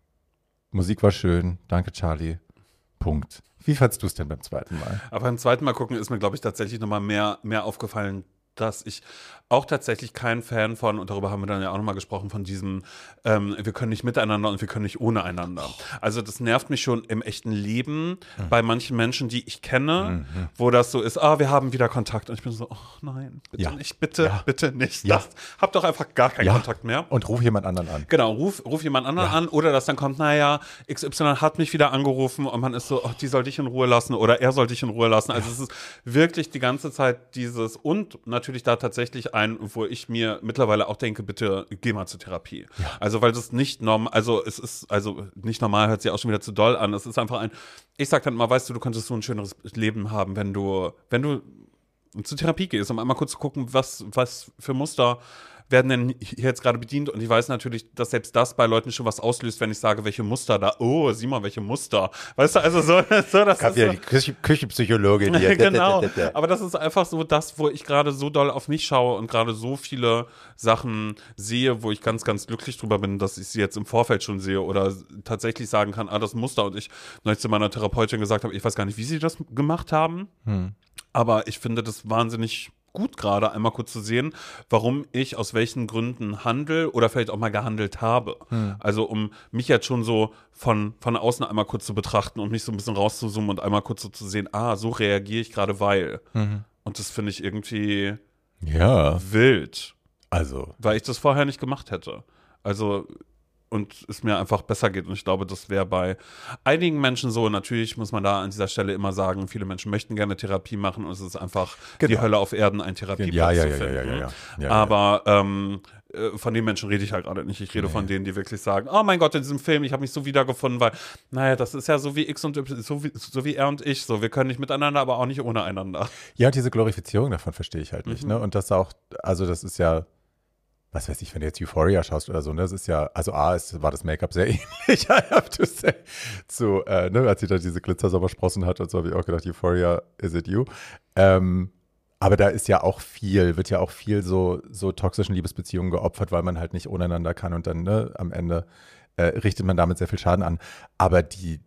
Speaker 1: Musik war schön, danke Charlie, Punkt. Wie fandst du es denn beim zweiten Mal?
Speaker 2: Aber beim zweiten Mal gucken ist mir, glaube ich, tatsächlich nochmal mehr, mehr aufgefallen, dass ich auch tatsächlich kein Fan von, und darüber haben wir dann ja auch nochmal gesprochen, von diesem, ähm, wir können nicht miteinander und wir können nicht ohne einander. Also das nervt mich schon im echten Leben
Speaker 1: Mhm.
Speaker 2: bei manchen Menschen, die ich kenne, wo das so ist, ah, wir haben wieder Kontakt. Und ich bin so, oh nein, bitte
Speaker 1: Ja.
Speaker 2: nicht, bitte,
Speaker 1: Ja.
Speaker 2: bitte nicht.
Speaker 1: Ja.
Speaker 2: Das, hab doch einfach gar keinen
Speaker 1: Ja.
Speaker 2: Kontakt mehr.
Speaker 1: Und ruf jemand anderen an.
Speaker 2: Genau, ruf, ruf jemand anderen
Speaker 1: Ja.
Speaker 2: an oder dass dann kommt, naja, X Y hat mich wieder angerufen und man ist so, oh, die soll dich in Ruhe lassen oder er soll dich in Ruhe lassen. Also es ist wirklich die ganze Zeit dieses und natürlich da tatsächlich ein, wo ich mir mittlerweile auch denke, bitte geh mal zur Therapie. Also weil das nicht normal, also es ist, also nicht normal hört sich auch schon wieder zu doll an. Es ist einfach ein, ich sag dann immer, weißt du, du könntest so ein schöneres Leben haben, wenn du, wenn du zur Therapie gehst, um einmal kurz zu gucken, was, was für Muster werden denn hier jetzt gerade bedient. Und ich weiß natürlich, dass selbst das bei Leuten schon was auslöst, wenn ich sage, welche Muster da, oh, sieh mal, welche Muster. Weißt du, also so, so das ist so,
Speaker 1: Küche, Küchenpsychologin hier.
Speaker 2: genau. Aber das ist einfach so das, wo ich gerade so doll auf mich schaue und gerade so viele Sachen sehe, wo ich ganz, ganz glücklich drüber bin, dass ich sie jetzt im Vorfeld schon sehe oder tatsächlich sagen kann, ah, das Muster. Und ich neulich zu meiner Therapeutin gesagt habe, ich weiß gar nicht, wie sie das gemacht haben.
Speaker 1: Hm.
Speaker 2: Aber ich finde das wahnsinnig gut gerade, einmal kurz zu sehen, warum ich aus welchen Gründen handle oder vielleicht auch mal gehandelt habe.
Speaker 1: Hm.
Speaker 2: Also um mich jetzt schon so von, von außen einmal kurz zu betrachten und mich so ein bisschen rauszuzoomen und einmal kurz so zu sehen, ah, so reagiere ich gerade, weil.
Speaker 1: Mhm.
Speaker 2: Und das finde ich irgendwie
Speaker 1: Ja,
Speaker 2: wild,
Speaker 1: also.
Speaker 2: weil ich das vorher nicht gemacht hätte. Also und es mir einfach besser geht. Und ich glaube, das wäre bei einigen Menschen so. Natürlich muss man da an dieser Stelle immer sagen, viele Menschen möchten gerne Therapie machen und es ist einfach
Speaker 1: Genau.
Speaker 2: die Hölle auf Erden, ein Therapieplatz
Speaker 1: Ja, ja,
Speaker 2: zu
Speaker 1: ja,
Speaker 2: finden.
Speaker 1: ja, ja, ja, ja.
Speaker 2: Aber ähm, äh, von den Menschen rede ich halt gerade nicht. Ich rede
Speaker 1: Nee.
Speaker 2: von denen, die wirklich sagen, oh mein Gott, in diesem Film, ich habe mich so wiedergefunden, weil, naja, das ist ja so wie X und Y, so wie, so wie er und ich. So, wir können nicht miteinander, aber auch nicht ohne einander.
Speaker 1: Ja, diese Glorifizierung davon verstehe ich halt nicht,
Speaker 2: Mhm.
Speaker 1: ne? Und das auch, also das ist ja, was weiß ich, wenn du jetzt Euphoria schaust oder so, ne? Das ist ja, also A, ist, war das Make-up sehr ähnlich, I have to say, zu, äh, ne, als sie da diese Glitzersommersprossen hat und so, habe ich auch gedacht, Euphoria, is it you? Ähm, aber da ist ja auch viel, wird ja auch viel so, so toxischen Liebesbeziehungen geopfert, weil man halt nicht ohneinander kann und dann, ne, am Ende äh, richtet man damit sehr viel Schaden an. Aber die,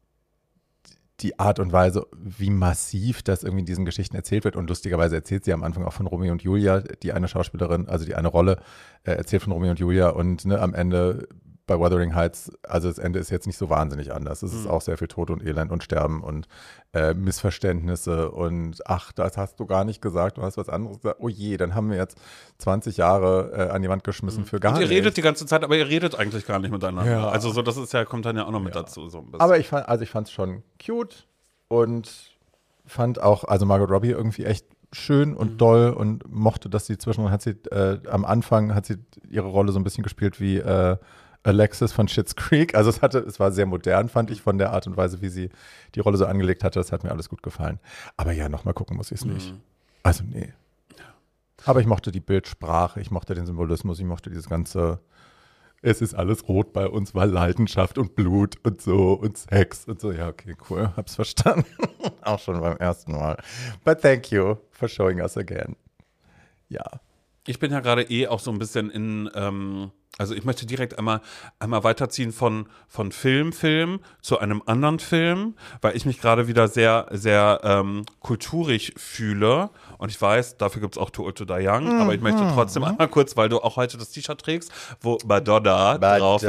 Speaker 1: die Art und Weise, wie massiv das irgendwie in diesen Geschichten erzählt wird. Und lustigerweise erzählt sie am Anfang auch von Romeo und Julia, die eine Schauspielerin, also die eine Rolle, äh, erzählt von Romeo und Julia. Und ne, am Ende bei Wuthering Heights, also das Ende ist jetzt nicht so wahnsinnig anders. Es ist
Speaker 2: Mhm.
Speaker 1: auch sehr viel Tod und Elend und Sterben und äh, Missverständnisse. Und ach, das hast du gar nicht gesagt, du hast was anderes gesagt. Oh je, dann haben wir jetzt zwanzig Jahre äh, an die Wand geschmissen für gar
Speaker 2: Und ihr
Speaker 1: nichts.
Speaker 2: redet die ganze Zeit, aber ihr redet eigentlich gar nicht miteinander.
Speaker 1: Ja.
Speaker 2: Also so, das ist ja, kommt dann ja auch noch mit
Speaker 1: Ja.
Speaker 2: dazu. So ein bisschen.
Speaker 1: Aber ich fand, also ich fand es schon cute und fand auch, also Margot Robbie irgendwie echt schön und
Speaker 2: Mhm.
Speaker 1: doll und mochte, dass sie zwischendurch hat sie, äh, am Anfang hat sie ihre Rolle so ein bisschen gespielt wie äh, Alexis von Schitt's Creek. Also es hatte, es war sehr modern, fand ich, von der Art und Weise, wie sie die Rolle so angelegt hatte. Das hat mir alles gut gefallen. Aber ja, nochmal gucken muss ich es nicht.
Speaker 2: Mhm.
Speaker 1: Also nee. Aber ich mochte die Bildsprache, ich mochte den Symbolismus, ich mochte dieses ganze, es ist alles rot bei uns, weil Leidenschaft und Blut und so und Sex und so. Ja, okay, cool, hab's verstanden. Auch schon beim ersten Mal. But thank you for showing us again. Ja.
Speaker 2: Ich bin ja gerade eh auch so ein bisschen in, ähm, Also ich möchte direkt einmal, einmal weiterziehen von, von Film, Film zu einem anderen Film, weil ich mich gerade wieder sehr, sehr ähm, kulturig fühle. Und ich weiß, dafür gibt es auch Too Old to Die Young, mhm. aber ich möchte trotzdem einmal kurz, weil du auch heute das T-Shirt trägst, wo Madonna, Madonna. drauf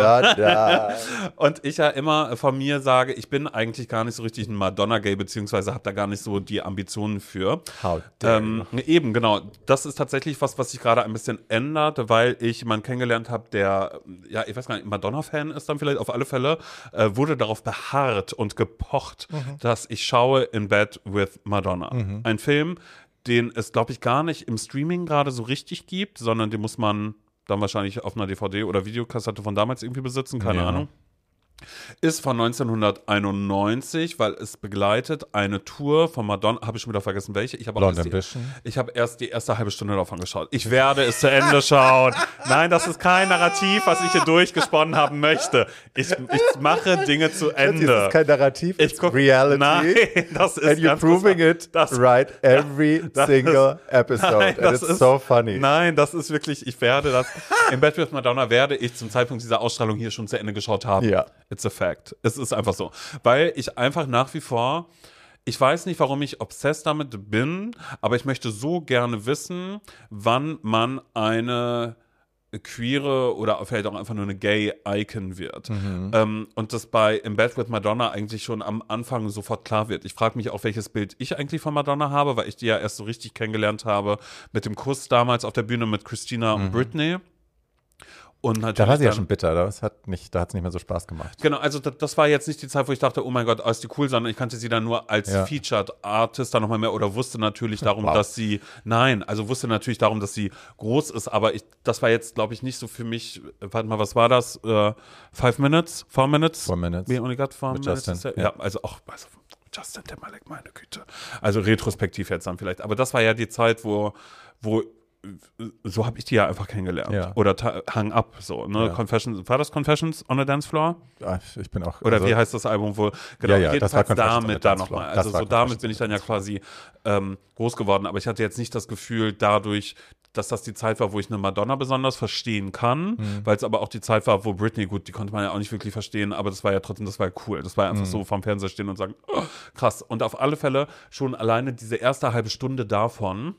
Speaker 2: ist. Und ich ja immer von mir sage, ich bin eigentlich gar nicht so richtig ein Madonna-Gay, beziehungsweise habe da gar nicht so die Ambitionen für.
Speaker 1: How dare
Speaker 2: ähm, eben, genau. Das ist tatsächlich was, was sich gerade ein bisschen ändert, weil ich jemanden kennengelernt habe, der, ja, ich weiß gar nicht, Madonna-Fan ist dann vielleicht auf alle Fälle, äh, wurde darauf beharrt und gepocht, mhm. dass ich schaue In Bed with Madonna. Mhm. Ein Film, den es, glaube ich, gar nicht im Streaming gerade so richtig gibt, sondern den muss man dann wahrscheinlich auf einer D V D oder Videokassette von damals irgendwie besitzen, keine ja. Ahnung. Ist von neunzehnhunderteinundneunzig, weil es begleitet eine Tour von Madonna, habe ich schon wieder vergessen, welche. Ich habe auch erst die, ich habe erst die erste halbe Stunde davon geschaut. Ich werde es zu Ende schauen. Nein, das ist kein Narrativ, was ich hier durchgesponnen haben möchte. Ich, ich mache Dinge zu Ende.
Speaker 1: Das ist kein Narrativ,
Speaker 2: it's
Speaker 1: guck, reality.
Speaker 2: Nein, das ist
Speaker 1: and you're proving it
Speaker 2: das,
Speaker 1: right every single ist, episode.
Speaker 2: Nein,
Speaker 1: and it's
Speaker 2: ist,
Speaker 1: so funny.
Speaker 2: Nein, das ist wirklich, ich werde das, In Bed with Madonna werde ich zum Zeitpunkt dieser Ausstrahlung hier schon zu Ende geschaut haben.
Speaker 1: Ja.
Speaker 2: It's a fact. Es ist einfach so. Weil ich einfach nach wie vor, ich weiß nicht, warum ich obsessed damit bin, aber ich möchte so gerne wissen, wann man eine queere oder vielleicht auch einfach nur eine Gay-Icon wird. Mhm. Ähm, und das bei In Bed with Madonna eigentlich schon am Anfang sofort klar wird. Ich frage mich auch, welches Bild ich eigentlich von Madonna habe, weil ich die ja erst so richtig kennengelernt habe mit dem Kuss damals auf der Bühne mit Christina mhm. und Britney. Und
Speaker 1: da war sie ja schon bitter, das hat nicht, da hat es nicht mehr so Spaß gemacht.
Speaker 2: Genau, also das, das war jetzt nicht die Zeit, wo ich dachte, oh mein Gott, ist die cool, sondern ich kannte sie dann nur als ja. Featured Artist dann nochmal mehr oder wusste natürlich darum, wow. dass sie, nein, also wusste natürlich darum, dass sie groß ist, aber ich, das war jetzt, glaube ich, nicht so für mich, warte mal, was war das? Uh, five Minutes? Four Minutes?
Speaker 1: Four Minutes.
Speaker 2: We only got four
Speaker 1: Mit
Speaker 2: minutes.
Speaker 1: Justin.
Speaker 2: Ja, also auch, also Justin Timberlake, meine Güte. Also retrospektiv jetzt dann vielleicht, aber das war ja die Zeit, wo, wo so habe ich die ja einfach kennengelernt.
Speaker 1: Ja.
Speaker 2: Oder ta- Hang Up, so, ne?
Speaker 1: Ja.
Speaker 2: Confessions, war das Confessions on a Dance Floor?
Speaker 1: Ja, ich bin auch.
Speaker 2: Oder
Speaker 1: also,
Speaker 2: wie heißt das Album, wo, genau,
Speaker 1: ja, ja,
Speaker 2: jedenfalls
Speaker 1: das war Confessions
Speaker 2: damit da nochmal. Also so damit bin ich dann ja
Speaker 1: Floor.
Speaker 2: quasi ähm, groß geworden. Aber ich hatte jetzt nicht das Gefühl, dadurch, dass das die Zeit war, wo ich eine Madonna besonders verstehen kann, mhm. weil es aber auch die Zeit war, wo Britney, gut, die konnte man ja auch nicht wirklich verstehen, aber das war ja trotzdem, das war ja cool. Das war einfach mhm. so vom Fernseher stehen und sagen, oh, krass. Und auf alle Fälle schon alleine diese erste halbe Stunde davon,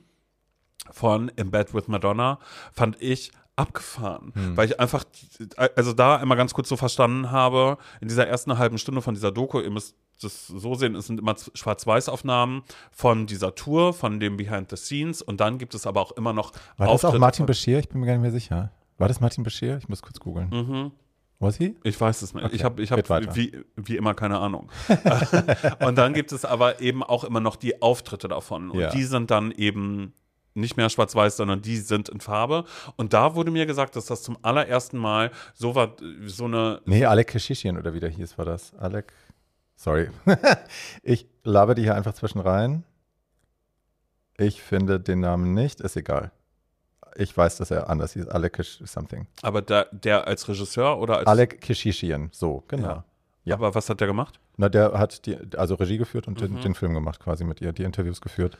Speaker 2: von In Bed with Madonna, fand ich abgefahren, hm. weil ich einfach, also da einmal ganz kurz so verstanden habe, in dieser ersten halben Stunde von dieser Doku, ihr müsst das so sehen, es sind immer Schwarz-Weiß-Aufnahmen von dieser Tour, von dem Behind the Scenes und dann gibt es aber auch immer noch
Speaker 1: War das auch Martin Bashir? Ich bin mir gar nicht mehr sicher. War das Martin Bashir? Ich muss kurz googeln.
Speaker 2: Mhm.
Speaker 1: Was he?
Speaker 2: Ich weiß es nicht.
Speaker 1: Okay.
Speaker 2: Ich habe ich hab wie, wie immer keine Ahnung. Und dann gibt es aber eben auch immer noch die Auftritte davon und
Speaker 1: ja.
Speaker 2: die sind dann eben nicht mehr schwarz-weiß, sondern die sind in Farbe. Und da wurde mir gesagt, dass das zum allerersten Mal so war, so eine...
Speaker 1: Nee, Alek Keshishian oder wie der hieß, war das. Alek, sorry. Ich laber die hier einfach zwischen rein. Ich finde den Namen nicht, ist egal. Ich weiß, dass er anders hieß, Alek Kesh something.
Speaker 2: Aber der, der als Regisseur oder als...
Speaker 1: Alek Keshishian, so, genau.
Speaker 2: Ja.
Speaker 1: Ja.
Speaker 2: Aber was hat der gemacht?
Speaker 1: Na, der hat die, also Regie geführt und
Speaker 2: Mhm.
Speaker 1: den, den Film gemacht quasi mit ihr, die Interviews geführt.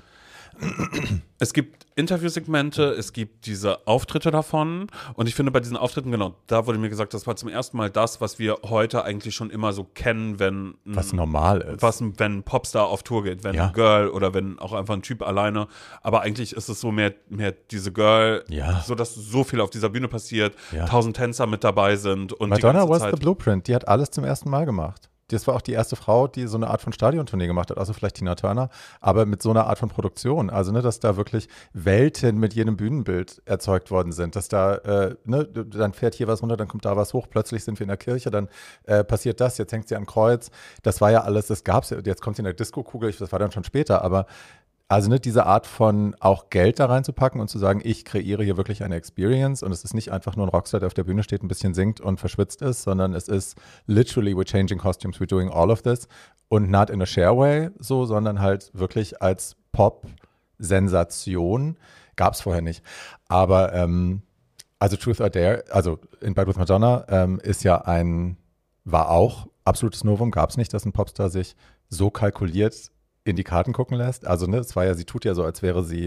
Speaker 2: Es gibt Interviewsegmente, es gibt diese Auftritte davon und ich finde bei diesen Auftritten, genau, da wurde mir gesagt, das war zum ersten Mal das, was wir heute eigentlich schon immer so kennen, wenn
Speaker 1: was normal ist.
Speaker 2: Was, wenn ein Popstar auf Tour geht, wenn
Speaker 1: ja.
Speaker 2: ein Girl oder wenn auch einfach ein Typ alleine, aber eigentlich ist es so mehr, mehr diese Girl,
Speaker 1: ja.
Speaker 2: so dass so viel auf dieser Bühne passiert,
Speaker 1: ja.
Speaker 2: tausend Tänzer mit dabei sind und
Speaker 1: Madonna
Speaker 2: die ganze
Speaker 1: was
Speaker 2: Zeit
Speaker 1: the blueprint, die hat alles zum ersten Mal gemacht. Das war auch die erste Frau, die so eine Art von Stadiontournee gemacht hat, also vielleicht Tina Turner, aber mit so einer Art von Produktion. Also, ne, dass da wirklich Welten mit jedem Bühnenbild erzeugt worden sind. Dass da, äh, ne, dann fährt hier was runter, dann kommt da was hoch, plötzlich sind wir in der Kirche, dann äh, passiert das, jetzt hängt sie am Kreuz. Das war ja alles, das gab's ja, jetzt kommt sie in der Disco-Kugel, das war dann schon später, aber also ne, diese Art von auch Geld da reinzupacken und zu sagen, ich kreiere hier wirklich eine Experience und es ist nicht einfach nur ein Rockstar, der auf der Bühne steht, ein bisschen singt und verschwitzt ist, sondern es ist literally we're changing costumes, we're doing all of this und not in a share way so, sondern halt wirklich als Pop-Sensation. Gab es vorher nicht. Aber ähm, also Truth or Dare, also In Bed with Madonna ähm, ist ja ein, war auch absolutes Novum, gab es nicht, dass ein Popstar sich so kalkuliert in die Karten gucken lässt. Also, ne, es war ja, sie tut ja so, als wäre sie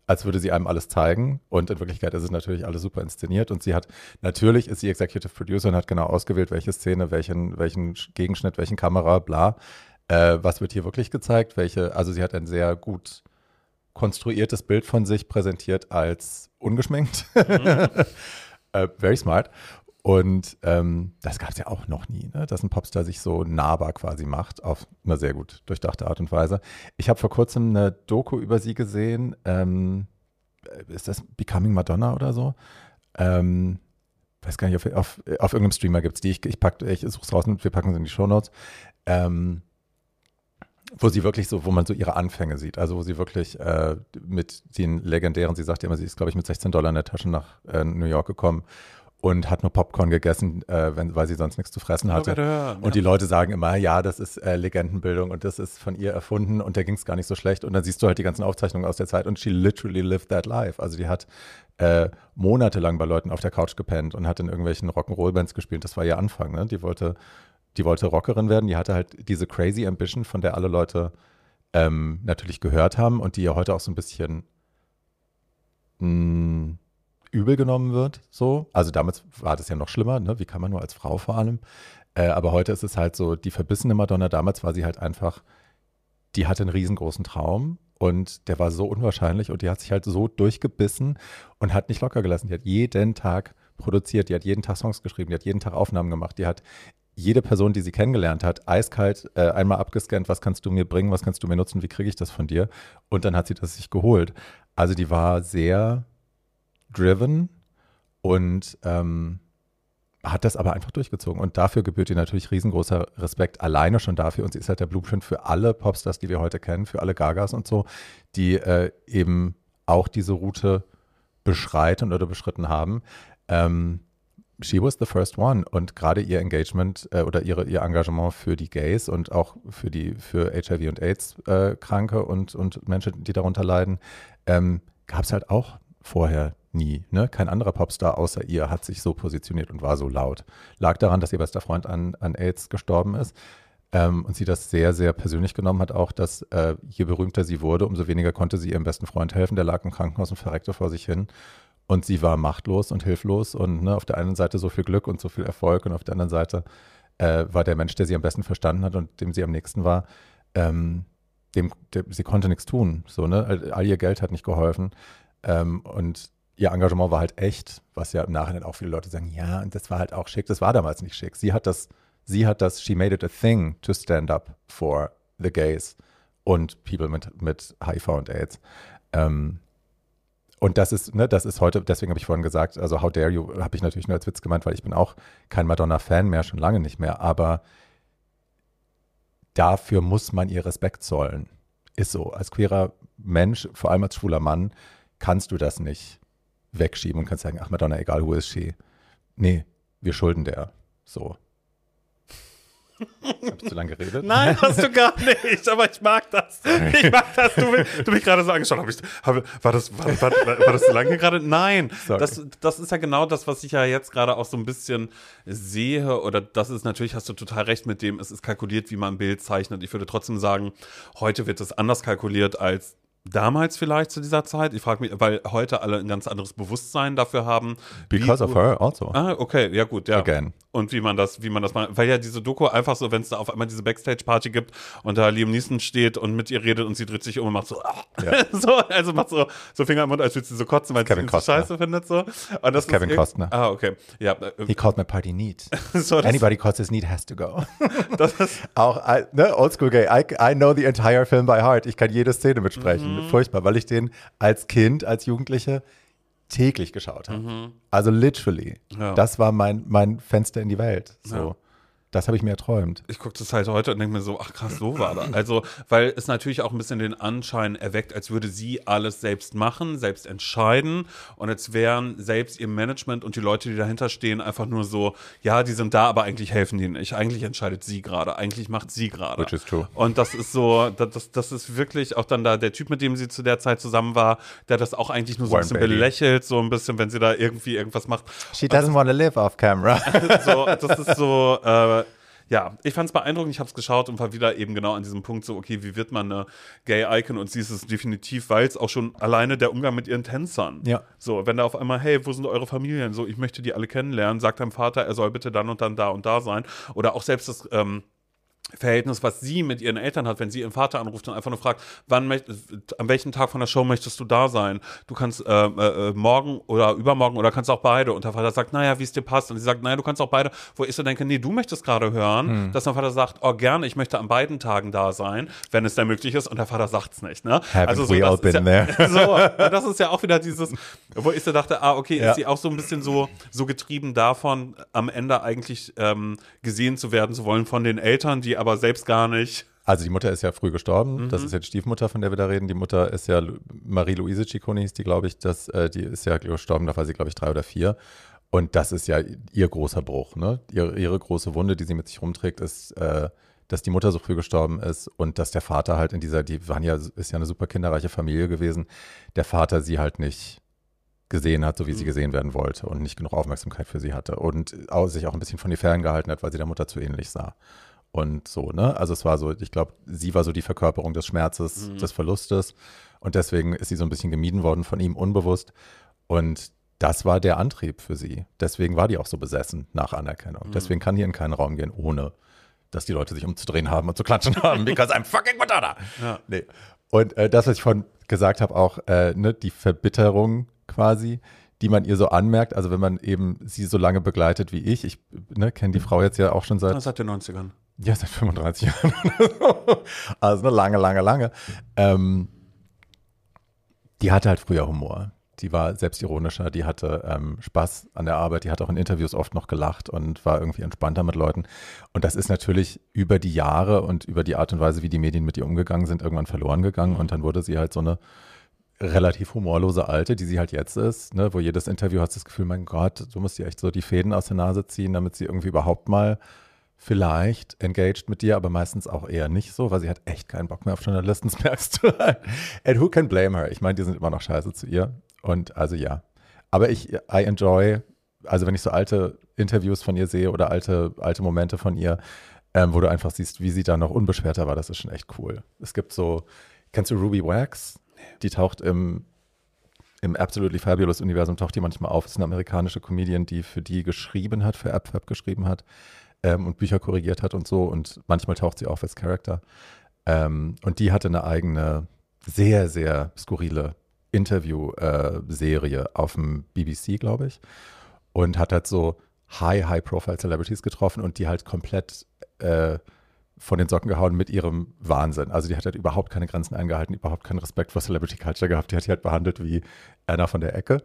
Speaker 1: als würde sie einem alles zeigen. Und in Wirklichkeit ist es natürlich alles super inszeniert. Und sie hat, natürlich ist sie Executive Producer und hat genau ausgewählt, welche Szene, welchen, welchen Gegenschnitt, welchen Kamera, bla. Äh, was wird hier wirklich gezeigt? Welche, also sie hat ein sehr gut konstruiertes Bild von sich präsentiert als ungeschminkt. Mhm. äh, very smart. Und ähm, das gab es ja auch noch nie, ne? Dass ein Popstar sich so nahbar quasi macht, auf eine sehr gut durchdachte Art und Weise. Ich habe vor kurzem eine Doku über sie gesehen. Ähm, ist das Becoming Madonna oder so? Ähm, weiß gar nicht, auf, auf, auf irgendeinem Streamer gibt es die. Ich, ich, pack, ich suche es raus und wir packen sie in die Shownotes. Ähm, wo sie wirklich so, wo man so ihre Anfänge sieht. Also wo sie wirklich äh, mit den legendären, sie sagt ja immer, sie ist, glaube ich, mit sechzehn Dollar in der Tasche nach äh, New York gekommen. Und hat nur Popcorn gegessen, äh, wenn, weil sie sonst nichts zu fressen hatte. Hören, und ja. Die Leute sagen immer, ja, das ist äh, Legendenbildung und das ist von ihr erfunden und der ging es gar nicht so schlecht. Und dann siehst du halt die ganzen Aufzeichnungen aus der Zeit und she literally lived that life. Also die hat äh, monatelang bei Leuten auf der Couch gepennt und hat in irgendwelchen Rock'n'Roll-Bands gespielt. Das war ihr Anfang, ne? Die wollte, die wollte Rockerin werden. Die hatte halt diese crazy Ambition, von der alle Leute ähm, natürlich gehört haben und die ja heute auch so ein bisschen mh, übel genommen wird, so. Also damals war das ja noch schlimmer, ne? Wie kann man nur als Frau vor allem. Äh, aber heute ist es halt so, die verbissene Madonna, damals war sie halt einfach, die hatte einen riesengroßen Traum und der war so unwahrscheinlich und die hat sich halt so durchgebissen und hat nicht locker gelassen. Die hat jeden Tag produziert, die hat jeden Tag Songs geschrieben, die hat jeden Tag Aufnahmen gemacht, die hat jede Person, die sie kennengelernt hat, eiskalt äh, einmal abgescannt, was kannst du mir bringen, was kannst du mir nutzen, wie kriege ich das von dir? Und dann hat sie das sich geholt. Also die war sehr driven und ähm, hat das aber einfach durchgezogen. Und dafür gebührt ihr natürlich riesengroßer Respekt, alleine schon dafür. Und sie ist halt der Blueprint für alle Popstars, die wir heute kennen, für alle Gagas und so, die äh, eben auch diese Route beschreiten oder beschritten haben. Ähm, she was the first one. Und gerade ihr Engagement äh, oder ihre, ihr Engagement für die Gays und auch für die für H I V und AIDS-Kranke äh, und, und Menschen, die darunter leiden, ähm, gab es halt auch vorher nie. Ne? Kein anderer Popstar außer ihr hat sich so positioniert und war so laut. Lag daran, dass ihr bester Freund an, an AIDS gestorben ist ähm, und sie das sehr, sehr persönlich genommen hat, auch, dass äh, je berühmter sie wurde, umso weniger konnte sie ihrem besten Freund helfen. Der lag im Krankenhaus und verreckte vor sich hin und sie war machtlos und hilflos und ne, auf der einen Seite so viel Glück und so viel Erfolg und auf der anderen Seite äh, war der Mensch, der sie am besten verstanden hat und dem sie am nächsten war, ähm, dem, der, sie konnte nichts tun. So, ne? all, all ihr Geld hat nicht geholfen ähm, und ihr Engagement war halt echt, was ja im Nachhinein auch viele Leute sagen, ja, und das war halt auch schick. Das war damals nicht schick. Sie hat das, sie hat das, she made it a thing to stand up for the gays und people mit, mit H I V und AIDS. Ähm, und das ist, ne, das ist heute, deswegen habe ich vorhin gesagt, also how dare you, habe ich natürlich nur als Witz gemeint, weil ich bin auch kein Madonna-Fan mehr, schon lange nicht mehr, aber dafür muss man ihr Respekt zollen. Ist so. Als queerer Mensch, vor allem als schwuler Mann, kannst du das nicht wegschieben und kannst sagen, ach Madonna, egal, who is she? Nee, wir schulden der. So. Hab ich zu lange geredet?
Speaker 2: Nein, hast du gar nicht, aber ich mag das. Ich mag das. Du, du mich gerade so angeschaut. Hab ich, hab, war, das, war, war, war das zu lange gerade? Nein. Das, das ist ja genau das, was ich ja jetzt gerade auch so ein bisschen sehe. Oder das ist natürlich, hast du total recht mit dem, es ist kalkuliert, wie man ein Bild zeichnet. Ich würde trotzdem sagen, heute wird es anders kalkuliert als damals vielleicht zu dieser Zeit. Ich frage mich, weil heute alle ein ganz anderes Bewusstsein dafür haben.
Speaker 1: Because of her also.
Speaker 2: Ah, okay, ja gut, ja.
Speaker 1: Again.
Speaker 2: Und wie man das, wie man das macht. Weil ja diese Doku einfach so, wenn es da auf einmal diese Backstage-Party gibt und da Liam Neeson steht und mit ihr redet und sie dreht sich um und macht so, ah. Ja. so also macht so, so Finger im Mund, als würde sie so kotzen, weil
Speaker 1: Kevin
Speaker 2: sie ihn so scheiße findet. So. Und das,
Speaker 1: das ist Kevin Costner.
Speaker 2: Ah, okay. Ja.
Speaker 1: He called my party neat.
Speaker 2: so,
Speaker 1: Anybody calls his neat has to go.
Speaker 2: das ist
Speaker 1: auch, I, ne, Oldschool Gay, I, I know the entire film by heart. Ich kann jede Szene mitsprechen. Mhm. Furchtbar, weil ich den als Kind, als Jugendliche täglich geschaut habe. Mhm. Also literally. Ja. Das war mein, mein Fenster in die Welt. So. Ja. Das habe ich mir erträumt.
Speaker 2: Ich gucke das halt heute und denke mir so, ach krass, so war das. Also, weil es natürlich auch ein bisschen den Anschein erweckt, als würde sie alles selbst machen, selbst entscheiden und als wären selbst ihr Management und die Leute, die dahinter stehen, einfach nur so, ja, die sind da, aber eigentlich helfen die nicht. Eigentlich entscheidet sie gerade, eigentlich macht sie gerade.
Speaker 1: Which is true.
Speaker 2: Und das ist so, das, das ist wirklich auch dann da der Typ, mit dem sie zu der Zeit zusammen war, der das auch eigentlich nur so ein bisschen Baby. belächelt, so ein bisschen, wenn sie da irgendwie irgendwas macht.
Speaker 1: She doesn't want to live off camera.
Speaker 2: so, das ist so, äh, ja, ich fand es beeindruckend, ich habe es geschaut und war wieder eben genau an diesem Punkt so, okay, wie wird man eine Gay-Icon und sie ist es definitiv, weil es auch schon alleine der Umgang mit ihren Tänzern.
Speaker 1: Ja.
Speaker 2: So, wenn da auf einmal, hey, wo sind eure Familien? So, ich möchte die alle kennenlernen, sagt deinem Vater, er soll bitte dann und dann da und da sein. Oder auch selbst das, ähm, Verhältnis, was sie mit ihren Eltern hat, wenn sie ihren Vater anruft und einfach nur fragt, wann möcht, an welchem Tag von der Show möchtest du da sein? Du kannst äh, äh, morgen oder übermorgen oder kannst auch beide. Und der Vater sagt, naja, wie es dir passt. Und sie sagt, naja, du kannst auch beide. Wo ich so denke, nee, du möchtest gerade hören, hm. dass der Vater sagt, oh gerne, ich möchte an beiden Tagen da sein, wenn es denn möglich ist. Und der Vater sagt es nicht. Ne?
Speaker 1: Haven't
Speaker 2: also so,
Speaker 1: we all been
Speaker 2: ja,
Speaker 1: there?
Speaker 2: So, und das ist ja auch wieder dieses, wo ich so dachte, ah, okay,
Speaker 1: ja.
Speaker 2: ist sie auch so ein bisschen so, so getrieben davon, am Ende eigentlich ähm, gesehen zu werden zu wollen von den Eltern, die aber selbst gar nicht.
Speaker 1: Also die Mutter ist ja früh gestorben,
Speaker 2: Mhm.
Speaker 1: das ist ja die Stiefmutter, von der wir da reden. Die Mutter ist ja, Marie-Louise Ciccone hieß die, glaube ich, das, äh, die ist ja gestorben, da war sie, glaube ich, drei oder vier. Und das ist ja ihr großer Bruch, ne? Ihre, ihre große Wunde, die sie mit sich rumträgt, ist, äh, dass die Mutter so früh gestorben ist und dass der Vater halt in dieser, die waren ja, ist ja eine super kinderreiche Familie gewesen, der Vater sie halt nicht gesehen hat, so wie mhm. sie gesehen werden wollte und nicht genug Aufmerksamkeit für sie hatte und auch, sich auch ein bisschen von ihr ferngehalten hat, weil sie der Mutter zu ähnlich sah. Und so, ne? Also es war so, ich glaube, sie war so die Verkörperung des Schmerzes, mhm. des Verlustes und deswegen ist sie so ein bisschen gemieden worden von ihm, unbewusst. Und das war der Antrieb für sie. Deswegen war die auch so besessen nach Anerkennung. Mhm. Deswegen kann die in keinen Raum gehen, ohne dass die Leute sich umzudrehen haben und zu klatschen haben, because I'm fucking Madonna. Ja. Nee. Und äh, das, was ich vorhin gesagt habe, auch äh, ne, die Verbitterung quasi, die man ihr so anmerkt, also wenn man eben sie so lange begleitet wie ich, ich ne, kenne die Frau jetzt ja auch schon seit...
Speaker 2: Seit den neunzigern.
Speaker 1: Ja, seit fünfunddreißig Jahren. Also eine lange, lange, lange. Ähm, die hatte halt früher Humor. Die war selbstironischer, die hatte ähm, Spaß an der Arbeit, die hat auch in Interviews oft noch gelacht und war irgendwie entspannter mit Leuten. Und das ist natürlich über die Jahre und über die Art und Weise, wie die Medien mit ihr umgegangen sind, irgendwann verloren gegangen. Und dann wurde sie halt so eine relativ humorlose Alte, die sie halt jetzt ist, ne, wo jedes Interview hast das Gefühl, mein Gott, du musst ihr echt so die Fäden aus der Nase ziehen, damit sie irgendwie überhaupt mal vielleicht engaged mit dir, aber meistens auch eher nicht so, weil sie hat echt keinen Bock mehr auf Journalisten, das merkst du halt. And who can blame her? Ich meine, die sind immer noch scheiße zu ihr. Und also ja. Aber ich, I enjoy, also wenn ich so alte Interviews von ihr sehe oder alte, alte Momente von ihr, ähm, wo du einfach siehst, wie sie da noch unbeschwerter war, das ist schon echt cool. Es gibt so, kennst du Ruby Wax? Die taucht im, im Absolutely Fabulous Universum, taucht die manchmal auf. Das ist eine amerikanische Comedian, die für die geschrieben hat, für AppFab geschrieben hat. Ähm, und Bücher korrigiert hat und so und manchmal taucht sie auf als Charakter. Ähm, und die hatte eine eigene, sehr, sehr skurrile Interview-Serie äh, auf dem B B C, glaube ich. Und hat halt so high, high-profile Celebrities getroffen und die halt komplett äh, von den Socken gehauen mit ihrem Wahnsinn. Also die hat halt überhaupt keine Grenzen eingehalten, überhaupt keinen Respekt vor Celebrity Culture gehabt. Die hat die halt behandelt wie Anna von der Ecke.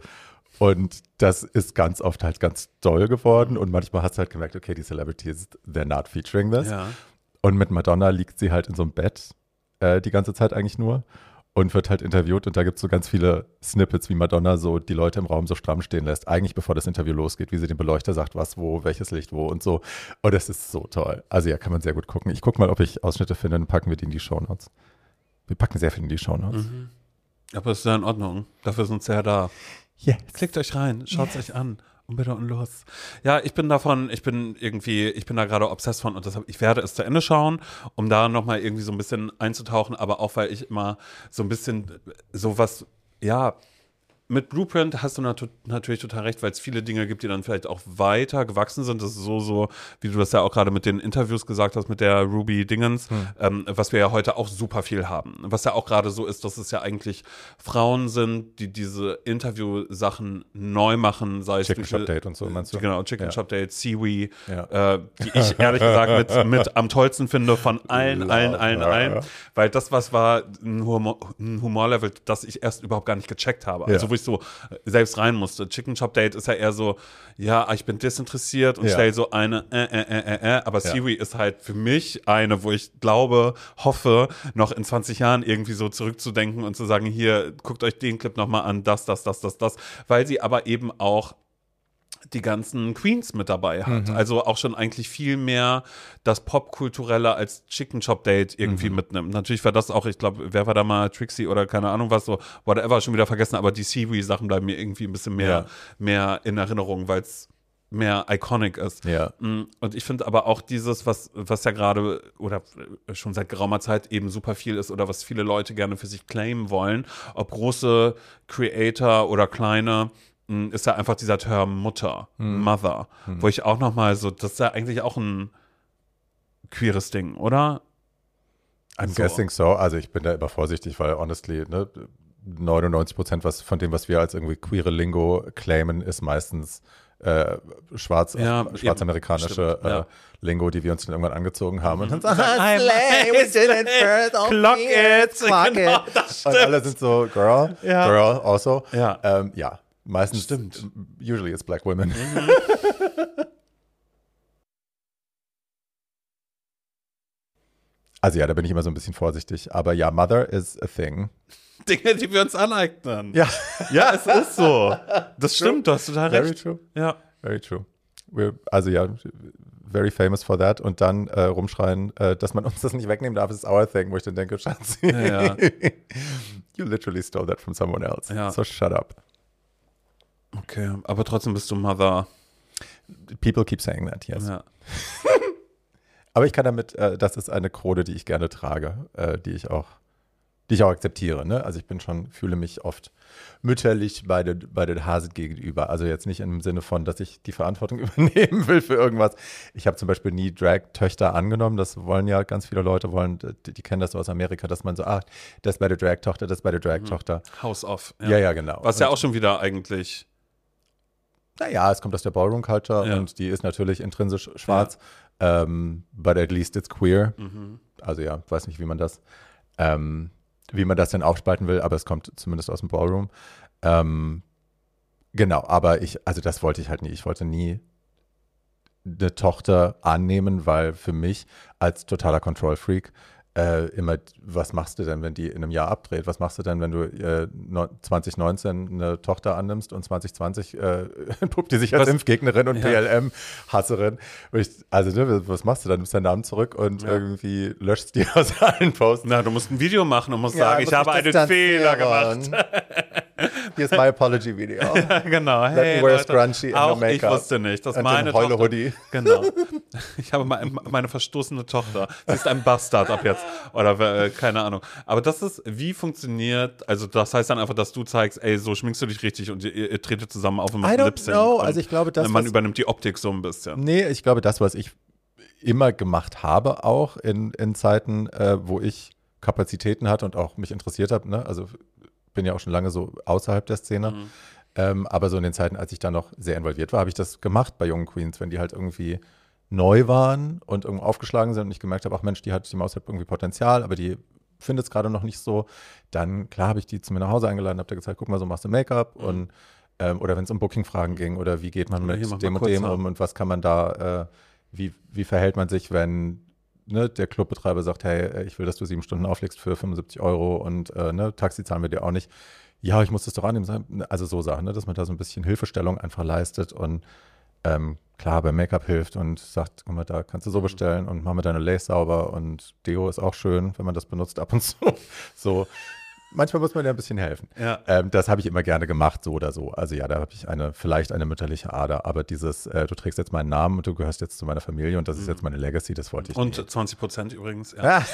Speaker 1: Und das ist ganz oft halt ganz doll geworden und manchmal hast du halt gemerkt, okay, die Celebrities, they're not featuring this.
Speaker 2: Ja.
Speaker 1: Und mit Madonna liegt sie halt in so einem Bett äh, die ganze Zeit eigentlich nur und wird halt interviewt und da gibt es so ganz viele Snippets, wie Madonna so die Leute im Raum so stramm stehen lässt, eigentlich bevor das Interview losgeht, wie sie dem Beleuchter sagt, was wo, welches Licht wo und so. Und das ist so toll. Also ja, kann man sehr gut gucken. Ich gucke mal, ob ich Ausschnitte finde, dann packen wir die in die Shownotes. Wir packen sehr viel in die Shownotes.
Speaker 2: Mhm. Aber es ist ja in Ordnung. Dafür sind sie ja da.
Speaker 1: Yes.
Speaker 2: Klickt euch rein, schaut es
Speaker 1: yes.
Speaker 2: euch an und bitte und los. Ja, ich bin davon, ich bin irgendwie, ich bin da gerade obsessed von und deshalb, ich werde es zu Ende schauen, um da nochmal irgendwie so ein bisschen einzutauchen, aber auch, weil ich immer so ein bisschen sowas, ja, mit Blueprint hast du nat- natürlich total recht, weil es viele Dinge gibt, die dann vielleicht auch weiter gewachsen sind. Das ist so, so, wie du das ja auch gerade mit den Interviews gesagt hast, mit der Ruby Dingens, hm. ähm, was wir ja heute auch super viel haben. Was ja auch gerade so ist, dass es ja eigentlich Frauen sind, die diese Interview-Sachen neu machen, sei es
Speaker 1: Chicken Shop Date und so, meinst du?
Speaker 2: Genau, Chicken
Speaker 1: ja.
Speaker 2: Shop Date, Seaweed,
Speaker 1: ja.
Speaker 2: äh, die ich ehrlich gesagt mit, mit am tollsten finde von allen, allen, allen,
Speaker 1: ja,
Speaker 2: allen,
Speaker 1: ja.
Speaker 2: weil das was war ein, Humor, ein Humorlevel, das ich erst überhaupt gar nicht gecheckt habe. Also
Speaker 1: ja.
Speaker 2: wo ich so selbst rein musste. Chicken Shop Date ist ja eher so, ja, ich bin desinteressiert und
Speaker 1: ja.
Speaker 2: stelle so eine äh, äh, äh, äh, äh. aber
Speaker 1: ja.
Speaker 2: Siri ist halt für mich eine, wo ich glaube, hoffe, noch in zwanzig Jahren irgendwie so zurückzudenken und zu sagen, hier, guckt euch den Clip nochmal an, das, das, das, das, das, weil sie aber eben auch die ganzen Queens mit dabei hat. Mhm. Also auch schon eigentlich viel mehr das Popkulturelle als Chicken Shop Date irgendwie mhm. mitnimmt. Natürlich war das auch, ich glaube, wer war da mal, Trixie oder keine Ahnung was, so whatever, schon wieder vergessen, aber die Seaweed-Sachen bleiben mir irgendwie ein bisschen mehr,
Speaker 1: ja.
Speaker 2: mehr in Erinnerung, weil es mehr iconic ist.
Speaker 1: Ja.
Speaker 2: Und ich finde aber auch dieses, was, was ja gerade oder schon seit geraumer Zeit eben super viel ist oder was viele Leute gerne für sich claimen wollen, ob große Creator oder kleine, ist ja einfach dieser Term Mutter, hm. Mother, hm. wo ich auch nochmal so, das ist ja eigentlich auch ein queeres Ding, oder?
Speaker 1: I'm
Speaker 2: so.
Speaker 1: guessing so. Also ich bin da immer vorsichtig, weil honestly, ne, neunundneunzig Prozent was von dem, was wir als irgendwie queere Lingo claimen, ist meistens Äh, schwarz,
Speaker 2: ja,
Speaker 1: schwarzamerikanische
Speaker 2: stimmt, ja.
Speaker 1: äh, Lingo, die wir uns dann irgendwann angezogen haben.
Speaker 2: Mhm.
Speaker 1: Und dann sagen, ah, Slay, we did it first,
Speaker 2: Clock it,
Speaker 1: clock
Speaker 2: genau,
Speaker 1: it.
Speaker 2: Das stimmt.
Speaker 1: Und alle sind so, girl,
Speaker 2: ja.
Speaker 1: girl also.
Speaker 2: Ja,
Speaker 1: ähm, ja meistens,
Speaker 2: stimmt.
Speaker 1: Usually it's black women.
Speaker 2: Mhm.
Speaker 1: Also ja, da bin ich immer so ein bisschen vorsichtig. Aber ja, Mother is a thing.
Speaker 2: Dinge, die wir uns aneignen.
Speaker 1: Ja.
Speaker 2: Ja, es ist so. Das stimmt, du hast total
Speaker 1: Very
Speaker 2: recht.
Speaker 1: true.
Speaker 2: Ja.
Speaker 1: Very true. We're, also ja, very famous for that. Und dann äh, rumschreien, äh, dass man uns das nicht wegnehmen darf, ist our thing, wo ich dann denke, Schatz,
Speaker 2: Ja, ja.
Speaker 1: you literally stole that from someone else.
Speaker 2: Ja.
Speaker 1: So shut up.
Speaker 2: Okay, aber trotzdem bist du Mother.
Speaker 1: People keep saying that, yes.
Speaker 2: Ja.
Speaker 1: Aber ich kann damit, äh, das ist eine Krone, die ich gerne trage, äh, die ich auch, die ich auch akzeptiere. Ne? Also ich bin schon, fühle mich oft mütterlich bei den, bei den Hasen gegenüber. Also jetzt nicht im Sinne von, dass ich die Verantwortung übernehmen will für irgendwas. Ich habe zum Beispiel nie Drag-Töchter angenommen. Das wollen ja ganz viele Leute, wollen, die, die kennen das so aus Amerika, dass man so, ah, das ist bei der Drag-Tochter, das ist bei der Drag-Tochter.
Speaker 2: House of.
Speaker 1: Ja, ja, ja genau.
Speaker 2: Was ja auch schon wieder eigentlich.
Speaker 1: Naja, es kommt aus der Ballroom-Culture
Speaker 2: Ja.
Speaker 1: und die ist natürlich intrinsisch schwarz. Ja. Um, but at least it's queer.
Speaker 2: Mhm.
Speaker 1: Also ja, weiß nicht, wie man das, ähm, wie man das denn aufspalten will, aber es kommt zumindest aus dem Ballroom. Ähm, genau, aber ich, also das wollte ich halt nie. Ich wollte nie eine Tochter annehmen, weil für mich als totaler Control-Freak äh, immer, was machst du denn, wenn die in einem Jahr abdreht? Was machst du denn, wenn du äh, zwanzig neunzehn eine Tochter annimmst und zwanzig zwanzig äh, puppt die sich als
Speaker 2: was?
Speaker 1: Impfgegnerin und
Speaker 2: Ja.
Speaker 1: B L M-Hasserin? Also, ne, was machst du dann? Du nimmst deinen Namen zurück und
Speaker 2: Ja.
Speaker 1: irgendwie löscht die aus allen Posts.
Speaker 2: Na, du musst ein Video machen und musst
Speaker 1: Ja,
Speaker 2: sagen,
Speaker 1: muss
Speaker 2: ich habe
Speaker 1: mich
Speaker 2: einen Fehler
Speaker 1: distanzieren.
Speaker 2: gemacht.
Speaker 1: Hier ist my apology video.
Speaker 2: Ja, genau.
Speaker 1: Let
Speaker 2: Hey,
Speaker 1: me wear a
Speaker 2: Leute,
Speaker 1: scrunchie and no
Speaker 2: auch ich
Speaker 1: makeup.
Speaker 2: wusste nicht, dass
Speaker 1: Und
Speaker 2: meine
Speaker 1: den Heule
Speaker 2: Tochter.
Speaker 1: Hoodie.
Speaker 2: Genau. Ich habe meine, meine verstoßene Tochter. Sie ist ein Bastard ab jetzt. Oder äh, keine Ahnung. Aber das ist, wie funktioniert, also das heißt dann einfach, dass du zeigst, ey, so schminkst du dich richtig und ihr, ihr tretet zusammen auf und macht
Speaker 1: I don't
Speaker 2: Lip-Sync.
Speaker 1: know.
Speaker 2: Und
Speaker 1: Also ich glaube, das,
Speaker 2: man
Speaker 1: was-
Speaker 2: übernimmt die Optik so ein bisschen.
Speaker 1: Nee, ich glaube, das, was ich immer gemacht habe, auch in, in Zeiten, äh, wo ich Kapazitäten hatte und auch mich interessiert habe, ne? Also bin ja auch schon lange so außerhalb der Szene.
Speaker 2: Mhm.
Speaker 1: Ähm, aber so in den Zeiten, als ich da noch sehr involviert war, habe ich das gemacht bei jungen Queens, wenn die halt irgendwie neu waren und irgendwo aufgeschlagen sind und ich gemerkt habe, ach Mensch, die hat, die Maus hat irgendwie Potenzial, aber die findet es gerade noch nicht so. Dann, klar, habe ich die zu mir nach Hause eingeladen, habe da gezeigt, guck mal, so machst du Make-up
Speaker 2: Mhm.
Speaker 1: und ähm, oder wenn es um Booking-Fragen ging oder wie geht man
Speaker 2: Oder hier,
Speaker 1: mit
Speaker 2: mach
Speaker 1: dem
Speaker 2: mal
Speaker 1: und dem
Speaker 2: kurz
Speaker 1: um und was kann man da, äh, wie, wie verhält man sich, wenn ne, der Clubbetreiber sagt, hey, äh, ich will, dass du sieben Stunden auflegst für fünfundsiebzig Euro und äh, ne, Taxi zahlen wir dir auch nicht. Ja, ich muss das doch annehmen. Also so Sachen, ne, dass man da so ein bisschen Hilfestellung einfach leistet und ähm, klar, beim Make-up hilft und sagt, guck mal, da kannst du so bestellen und mach mir deine Lace sauber und Deo ist auch schön, wenn man das benutzt ab und zu. So, manchmal muss man ja ein bisschen helfen.
Speaker 2: Ja.
Speaker 1: Ähm, das habe ich immer gerne gemacht, so oder so. Also ja, da habe ich eine, vielleicht eine mütterliche Ader, aber dieses, äh, du trägst jetzt meinen Namen und du gehörst jetzt zu meiner Familie und das ist jetzt meine Legacy, das wollte ich
Speaker 2: Und
Speaker 1: nicht.
Speaker 2: zwanzig Prozent übrigens, ja.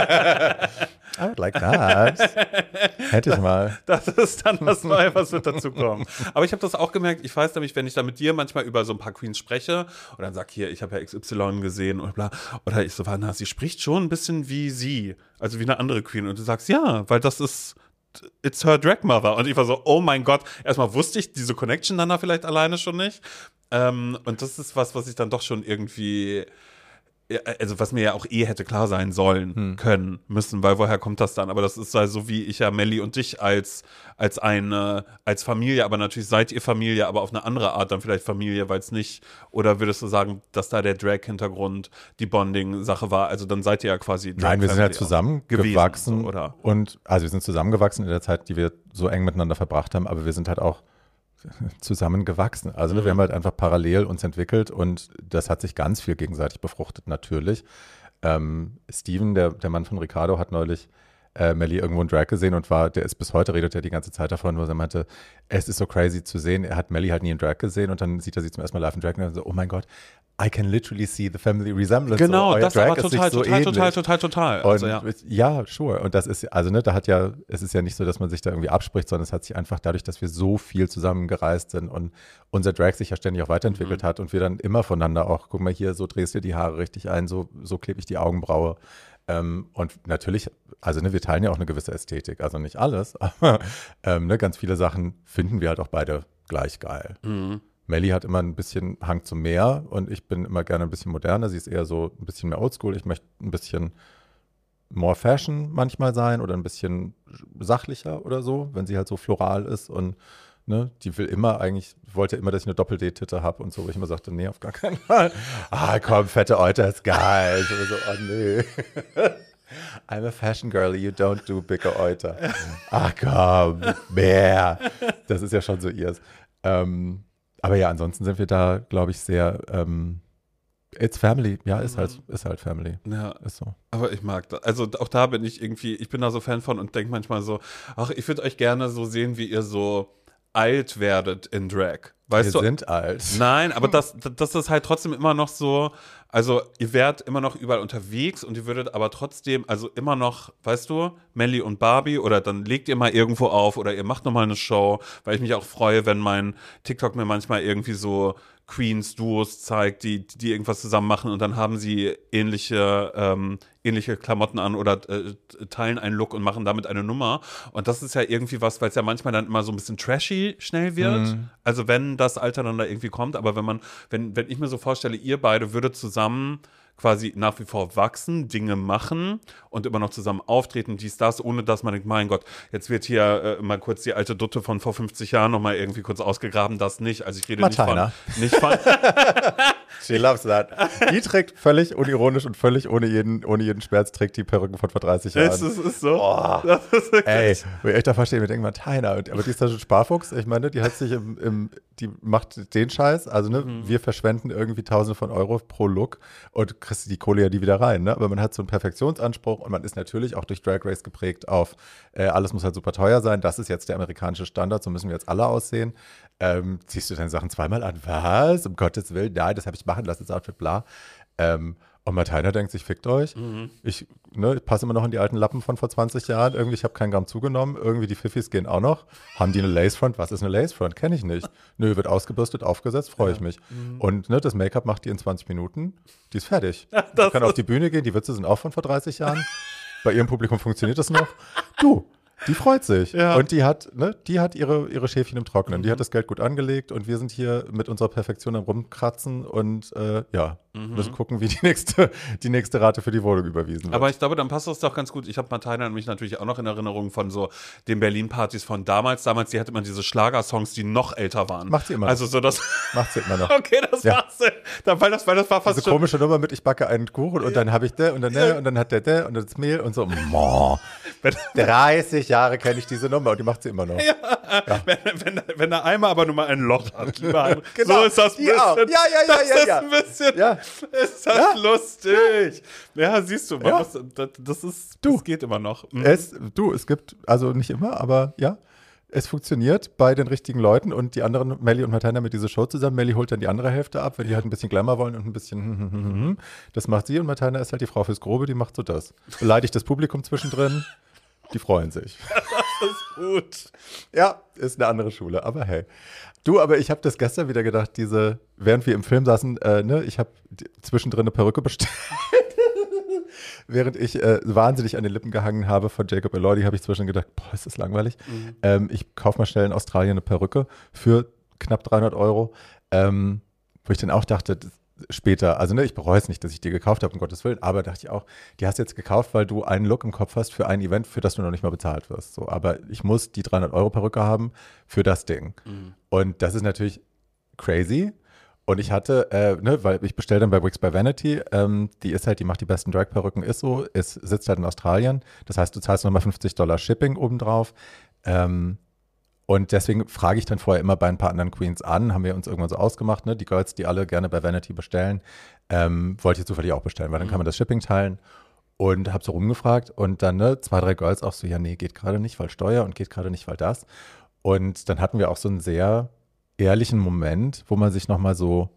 Speaker 1: I would like that. Hätte ich mal.
Speaker 2: Das ist dann das Neue, was wird dazu kommen. Aber ich habe das auch gemerkt, ich weiß nämlich, wenn ich da mit dir manchmal über so ein paar Queens spreche und dann sag hier, ich habe ja X Y gesehen und bla, oder ich so, na, sie spricht schon ein bisschen wie sie, also wie eine andere Queen und du sagst, ja, weil das ist it's her drag mother und ich war so, oh mein Gott, erstmal wusste ich diese Connection dann da vielleicht alleine schon nicht ähm, und das ist was, was ich dann doch schon irgendwie ja, also was mir ja auch eh hätte klar sein sollen,
Speaker 1: Hm.
Speaker 2: können, müssen, weil woher kommt das dann? Aber das ist also wie ich ja Melli und dich als, als eine, als Familie, aber natürlich seid ihr Familie, aber auf eine andere Art dann vielleicht Familie, weil es nicht, oder würdest du sagen, dass da der Drag-Hintergrund die Bonding-Sache war? Also dann seid ihr ja quasi Drag
Speaker 1: Nein, wir sind halt
Speaker 2: Family
Speaker 1: zusammengewachsen
Speaker 2: gewesen, so, oder?
Speaker 1: und also wir sind zusammengewachsen in der Zeit, die wir so eng miteinander verbracht haben, aber wir sind halt auch zusammengewachsen. Also ne, wir haben halt einfach parallel uns entwickelt und das hat sich ganz viel gegenseitig befruchtet, natürlich. Ähm, Steven, der, der Mann von Ricardo, hat neulich äh, Melly irgendwo in Drag gesehen und war, der ist bis heute, redet er die ganze Zeit davon, wo er meinte, es ist so crazy zu sehen, er hat Melly halt nie in Drag gesehen und dann sieht er sie zum ersten Mal live in Drag und dann so, oh mein Gott, I can literally see the family resemblance.
Speaker 2: Genau,
Speaker 1: so,
Speaker 2: das
Speaker 1: Drag
Speaker 2: aber total,
Speaker 1: so
Speaker 2: total, total, total, total. Also,
Speaker 1: und,
Speaker 2: ja.
Speaker 1: ja, sure. Und das ist, also ne, da hat ja, es ist ja nicht so, dass man sich da irgendwie abspricht, sondern es hat sich einfach dadurch, dass wir so viel zusammengereist sind und unser Drag sich ja ständig auch weiterentwickelt mhm. hat und wir dann immer voneinander auch, guck mal hier, so drehst du die Haare richtig ein, so, so klebe ich die Augenbraue. Ähm, und natürlich, also ne, wir teilen ja auch eine gewisse Ästhetik, also nicht alles, aber ähm, ne, ganz viele Sachen finden wir halt auch beide gleich geil.
Speaker 2: Mhm.
Speaker 1: Melly hat immer ein bisschen Hang zum Meer und ich bin immer gerne ein bisschen moderner. Sie ist eher so ein bisschen mehr oldschool. Ich möchte ein bisschen more fashion manchmal sein oder ein bisschen sachlicher oder so, wenn sie halt so floral ist und ne, die will immer eigentlich, wollte immer, dass ich eine Doppel-D-Titte habe und so, wo ich immer sagte, nee, auf gar keinen Fall. Ah, komm, fette Euter ist geil. Ich so, oh nee. I'm a fashion girlie, you don't do bigger Euter. Ach komm, mehr. Das ist ja schon so ihrs. Ähm, aber ja, ansonsten sind wir da, glaube ich, sehr, ähm, it's family. Ja, ist halt, ist halt family.
Speaker 2: Ja,
Speaker 1: ist so.
Speaker 2: Aber ich mag das. Also auch da bin ich irgendwie, ich bin da so Fan von und denke manchmal so, ach, ich würde euch gerne so sehen, wie ihr so alt werdet in Drag. Weißt
Speaker 1: wir
Speaker 2: du?
Speaker 1: sind alt.
Speaker 2: Nein, aber das, das ist halt trotzdem immer noch so, also ihr wärt immer noch überall unterwegs und ihr würdet aber trotzdem, also immer noch, weißt du, Melly und Barbie oder dann legt ihr mal irgendwo auf oder ihr macht nochmal eine Show, weil ich mich auch freue, wenn mein TikTok mir manchmal irgendwie so Queens-Duos zeigt, die, die irgendwas zusammen machen und dann haben sie ähnliche, ähm, ähnliche Klamotten an oder äh, teilen einen Look und machen damit eine Nummer. Und das ist ja irgendwie was, weil es ja manchmal dann immer so ein bisschen trashy schnell wird. Mhm. Also wenn das Alter dann da irgendwie kommt, aber wenn man, wenn, wenn ich mir so vorstelle, ihr beide würdet zusammen quasi nach wie vor wachsen, Dinge machen und immer noch zusammen auftreten, dies, das, ohne dass man denkt, mein Gott, jetzt wird hier äh, mal kurz die alte Dutte von vor fünfzig Jahren nochmal irgendwie kurz ausgegraben, das nicht. Also ich rede
Speaker 1: Martina.
Speaker 2: nicht von... Nicht von
Speaker 1: She loves that. Die trägt völlig unironisch und völlig ohne jeden, ohne jeden Schmerz trägt die Perücken von vor dreißig Jahren.
Speaker 2: Das ist, ist so.
Speaker 1: Oh.
Speaker 2: Das ist
Speaker 1: ey, wo ich echt davor stehe, wir denken, Martina, aber die ist da schon Sparfuchs. Ich meine, die hat sich im, im die macht den Scheiß, also ne, mhm. wir verschwenden irgendwie Tausende von Euro pro Look und kriegst die Kohle ja die wieder rein, ne? Aber man hat so einen Perfektionsanspruch und man ist natürlich auch durch Drag Race geprägt auf, äh, alles muss halt super teuer sein, das ist jetzt der amerikanische Standard, so müssen wir jetzt alle aussehen. Ähm, ziehst du deine Sachen zweimal an? Was? Um Gottes Willen, nein, das habe ich machen lassen, das Outfit, bla. Ähm, und Martina denkt sich, fickt euch. Mhm. Ich, ne, ich passe immer noch in die alten Lappen von vor zwanzig Jahren. Irgendwie, ich habe keinen Gramm zugenommen. Irgendwie die Pfiffis gehen auch noch. Haben die eine Lacefront? Was ist eine Lacefront? Kenne ich nicht. Nö, wird ausgebürstet, aufgesetzt, freue ich mich. Mhm. Und ne, das Make-up macht die in zwanzig Minuten. Die ist fertig. Ja, die kann auf die Bühne gehen. Die Witze sind auch von vor dreißig Jahren. Bei ihrem Publikum funktioniert das noch. Du, die freut sich. Ja. Und die hat, ne, die hat ihre, ihre Schäfchen im Trocknen. Mhm. Die hat das Geld gut angelegt und wir sind hier mit unserer Perfektion am Rumkratzen und äh, ja, mhm. müssen gucken, wie die nächste, die nächste Rate für die Wohnung überwiesen wird.
Speaker 2: Aber ich glaube, dann passt das doch ganz gut. Ich habe Martina und mich natürlich auch noch in Erinnerung von so den Berlin-Partys von damals. Damals, die hatte man diese Schlagersongs, die noch älter waren.
Speaker 1: Macht sie immer noch.
Speaker 2: Also so das
Speaker 1: Macht sie immer noch.
Speaker 2: Okay, das ja. war's. Da, weil, das, weil das war fast
Speaker 1: Diese komische Nummer mit, ich backe einen Kuchen und ja. dann habe ich der und dann der und dann hat der der und das Mehl und so. Moh. dreißig Jahre kenne ich diese Nummer und die macht sie immer noch.
Speaker 2: Ja. Ja. Wenn, wenn, wenn der Eimer aber nur mal ein Loch hat, lieber Heim. Genau. So ist das ein
Speaker 1: bisschen. Ja, ja, ja,
Speaker 2: das
Speaker 1: ja,
Speaker 2: ist
Speaker 1: ja.
Speaker 2: ein bisschen.
Speaker 1: Ja.
Speaker 2: Ist das ja. lustig. Ja, siehst du, man
Speaker 1: ja.
Speaker 2: muss, das, das ist,
Speaker 1: du.
Speaker 2: das geht immer noch. Mhm.
Speaker 1: Es, du, es gibt, also nicht immer, aber ja, es funktioniert bei den richtigen Leuten und die anderen, Melly und Martina mit dieser Show zusammen. Melly holt dann die andere Hälfte ab, wenn die halt ein bisschen Glamour wollen und ein bisschen das macht sie und Martina ist halt die Frau fürs Grobe, die macht so das. Beleidigt das Publikum zwischendrin. Die freuen sich.
Speaker 2: Das ist gut.
Speaker 1: Ja, ist eine andere Schule, aber hey. Du, aber ich habe das gestern wieder gedacht, diese, während wir im Film saßen, äh, ne, ich habe zwischendrin eine Perücke bestellt. Während ich äh, wahnsinnig an den Lippen gehangen habe von Jacob Elordi, habe ich zwischendrin gedacht, boah, ist das langweilig. Mhm. Ähm, ich kaufe mal schnell in Australien eine Perücke für knapp dreihundert Euro, ähm, wo ich dann auch dachte, das, später, also ne, ich bereue es nicht, dass ich die gekauft habe, um Gottes Willen, aber dachte ich auch, die hast du jetzt gekauft, weil du einen Look im Kopf hast für ein Event, für das du noch nicht mal bezahlt wirst. So, aber ich muss die dreihundert Euro Perücke haben für das Ding. Mhm. Und das ist natürlich crazy. Und ich hatte, äh, ne, weil ich bestelle dann bei Wix by Vanity, ähm, die ist halt, die macht die besten Drag-Perücken, ist so, es sitzt halt in Australien. Das heißt, du zahlst nochmal fünfzig Dollar Shipping obendrauf. Ähm, Und deswegen frage ich dann vorher immer bei ein paar anderen Queens an, haben wir uns irgendwann so ausgemacht, ne? Die Girls, die alle gerne bei Vanity bestellen, ähm, wollte ich zufällig auch bestellen, weil dann kann man das Shipping teilen. Und habe so rumgefragt und dann ne, zwei, drei Girls auch so, ja nee, geht gerade nicht, weil Steuer und geht gerade nicht, weil das. Und dann hatten wir auch so einen sehr ehrlichen Moment, wo man sich nochmal so,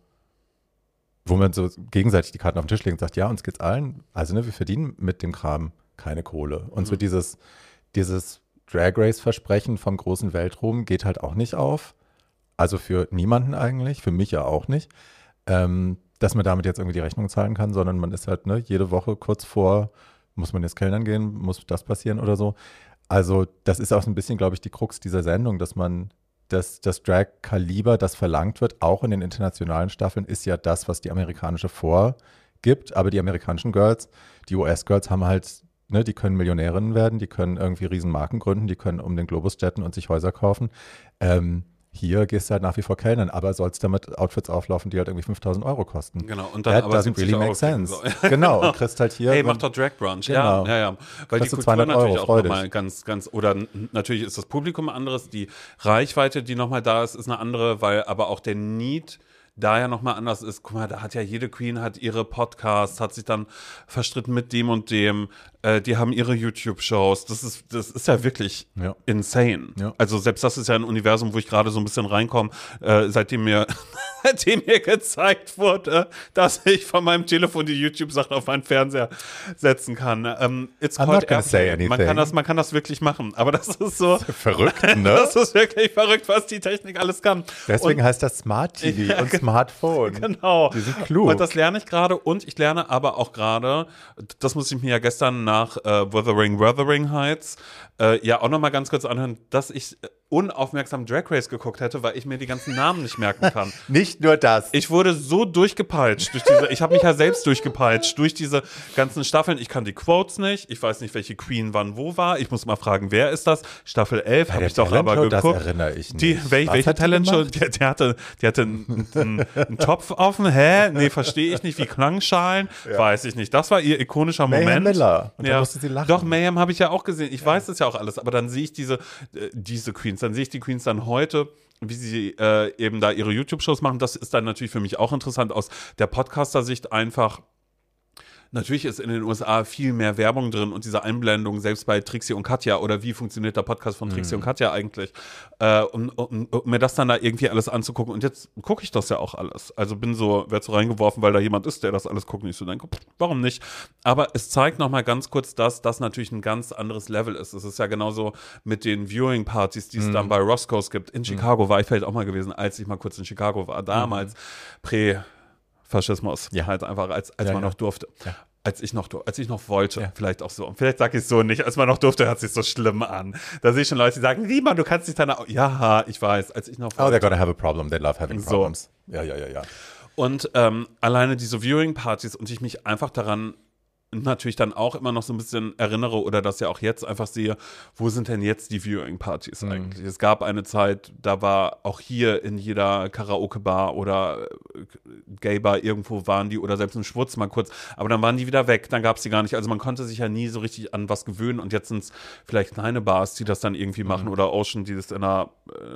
Speaker 1: wo man so gegenseitig die Karten auf den Tisch legt und sagt, ja, uns geht's allen, also ne, wir verdienen mit dem Kram keine Kohle. Und so
Speaker 2: Mhm.
Speaker 1: dieses, dieses Drag Race-Versprechen vom großen Weltruhm geht halt auch nicht auf. Also für niemanden eigentlich, für mich ja auch nicht, ähm, dass man damit jetzt irgendwie die Rechnung zahlen kann, sondern man ist halt ne, jede Woche kurz vor, muss man jetzt Kellnern gehen, muss das passieren oder so. Also das ist auch so ein bisschen, glaube ich, die Krux dieser Sendung, dass man das, das Drag-Kaliber, das verlangt wird, auch in den internationalen Staffeln, ist ja das, was die amerikanische vorgibt. Aber die amerikanischen Girls, die U S-Girls haben halt, ne, die können Millionärinnen werden, die können irgendwie Riesenmarken gründen, die können um den Globus jetten und sich Häuser kaufen. Ähm, hier gehst du halt nach wie vor kellnern, aber sollst damit Outfits auflaufen, die halt irgendwie fünftausend Euro kosten.
Speaker 2: Genau, und dann
Speaker 1: That
Speaker 2: aber
Speaker 1: doesn't
Speaker 2: siebzig
Speaker 1: really
Speaker 2: Euro
Speaker 1: make sense.
Speaker 2: kriegen, so.
Speaker 1: Genau, und kriegst halt hier.
Speaker 2: Hey,
Speaker 1: wenn-
Speaker 2: mach doch Drag Brunch.
Speaker 1: Genau.
Speaker 2: Ja, ja, ja. Weil
Speaker 1: Kriegst
Speaker 2: die
Speaker 1: du
Speaker 2: Kultur
Speaker 1: zweihundert
Speaker 2: natürlich
Speaker 1: Euro,
Speaker 2: auch
Speaker 1: freu
Speaker 2: nochmal
Speaker 1: dich.
Speaker 2: ganz, ganz, oder n- natürlich ist das Publikum anderes, die Reichweite, die nochmal da ist, ist eine andere, weil aber auch der Need da ja nochmal anders ist. Guck mal, da hat ja jede Queen hat ihre Podcasts, hat sich dann verstritten mit dem und dem. Äh, die haben ihre YouTube-Shows. Das ist, das ist ja wirklich
Speaker 1: Ja.
Speaker 2: insane.
Speaker 1: Ja.
Speaker 2: Also selbst das ist ja ein Universum, wo ich gerade so ein bisschen reinkomme, äh, seitdem mir seitdem mir gezeigt wurde, dass ich von meinem Telefon die YouTube-Sachen auf meinen Fernseher setzen kann. Ähm, it's
Speaker 1: I'm
Speaker 2: called
Speaker 1: not gonna say
Speaker 2: Airplay. Man
Speaker 1: anything.
Speaker 2: kann das, man kann das wirklich machen. Aber das ist so,
Speaker 1: Verrückt, ne?
Speaker 2: das ist wirklich verrückt, was die Technik alles kann.
Speaker 1: Deswegen
Speaker 2: Und,
Speaker 1: heißt das Smart T V
Speaker 2: Ja,
Speaker 1: und Smartphone.
Speaker 2: genau.
Speaker 1: Die sind klug.
Speaker 2: Und das lerne ich gerade und ich lerne aber auch gerade, das muss ich mir ja gestern nach äh, Wuthering Wuthering Heights äh, ja auch nochmal ganz kurz anhören, dass ich unaufmerksam Drag Race geguckt hätte, weil ich mir die ganzen Namen nicht merken kann.
Speaker 1: Nicht nur das.
Speaker 2: Ich wurde so durchgepeitscht durch diese, ich habe mich ja selbst durchgepeitscht durch diese ganzen Staffeln. Ich kann die Quotes nicht, ich weiß nicht, welche Queen wann wo war. Ich muss mal fragen, wer ist das? Staffel elf habe
Speaker 1: der
Speaker 2: ich doch aber
Speaker 1: Talentshow, das
Speaker 2: geguckt.
Speaker 1: erinnere ich nicht.
Speaker 2: Die, wel,
Speaker 1: Was
Speaker 2: welche
Speaker 1: hat die
Speaker 2: Talentshow?
Speaker 1: gemacht?
Speaker 2: Die, die hatte, die hatte einen, einen, einen Topf offen. Hä? Nee, verstehe ich nicht. Wie Klangschalen? Weiß ich nicht. Das war ihr ikonischer
Speaker 1: Mayhem
Speaker 2: Moment.
Speaker 1: Miller. Und da
Speaker 2: ja.
Speaker 1: musste sie lachen.
Speaker 2: Doch, Mayhem habe ich ja auch gesehen. Ich weiß das ja auch alles. Aber dann sehe ich diese, äh, diese Queens, dann sehe ich die Queens dann heute, wie sie äh, eben da ihre YouTube-Shows machen. Das ist dann natürlich für mich auch interessant aus der Podcaster-Sicht einfach. Natürlich ist in den U S A viel mehr Werbung drin und diese Einblendung, selbst bei Trixie und Katja oder wie funktioniert der Podcast von Trixie und Katja eigentlich, äh, um, um, um mir das dann da irgendwie alles anzugucken. Und jetzt gucke ich das ja auch alles. Also bin so, werde so reingeworfen, weil da jemand ist, der das alles guckt und ich so denke, pff, warum nicht? Aber es zeigt nochmal ganz kurz, dass das natürlich ein ganz anderes Level ist. Es ist ja genauso mit den Viewing-Partys, die es
Speaker 1: Mhm.
Speaker 2: dann bei Roscoe's gibt. In Chicago war ich vielleicht auch mal gewesen, als ich mal kurz in Chicago war. Damals prä- Faschismus,
Speaker 1: Ja.
Speaker 2: halt einfach, als, als
Speaker 1: Ja,
Speaker 2: man
Speaker 1: ja.
Speaker 2: noch durfte.
Speaker 1: Ja.
Speaker 2: Als ich noch, dur- als ich noch wollte,
Speaker 1: Ja.
Speaker 2: vielleicht auch so. Und vielleicht sage ich es so nicht, als man noch durfte, hört sich so schlimm an. Da sehe ich schon Leute, die sagen, Riemann, du kannst dich deine, Au- ja, ich weiß, als ich noch
Speaker 1: Oh, they're gonna have a problem. They love having
Speaker 2: So.
Speaker 1: problems. Ja, ja, ja, ja.
Speaker 2: Und ähm, alleine diese Viewing-Partys und ich mich einfach daran natürlich dann auch immer noch so ein bisschen erinnere oder das ja auch jetzt einfach sehe, wo sind denn jetzt die Viewing-Partys
Speaker 1: Mhm.
Speaker 2: eigentlich? Es gab eine Zeit, da war auch hier in jeder Karaoke-Bar oder äh, Gay-Bar irgendwo waren die oder selbst im Schwutz mal kurz, aber dann waren die wieder weg, dann gab es die gar nicht. Also man konnte sich ja nie so richtig an was gewöhnen und jetzt sind es vielleicht kleine Bars, die das dann irgendwie machen
Speaker 1: Mhm.
Speaker 2: oder Ocean, die das in der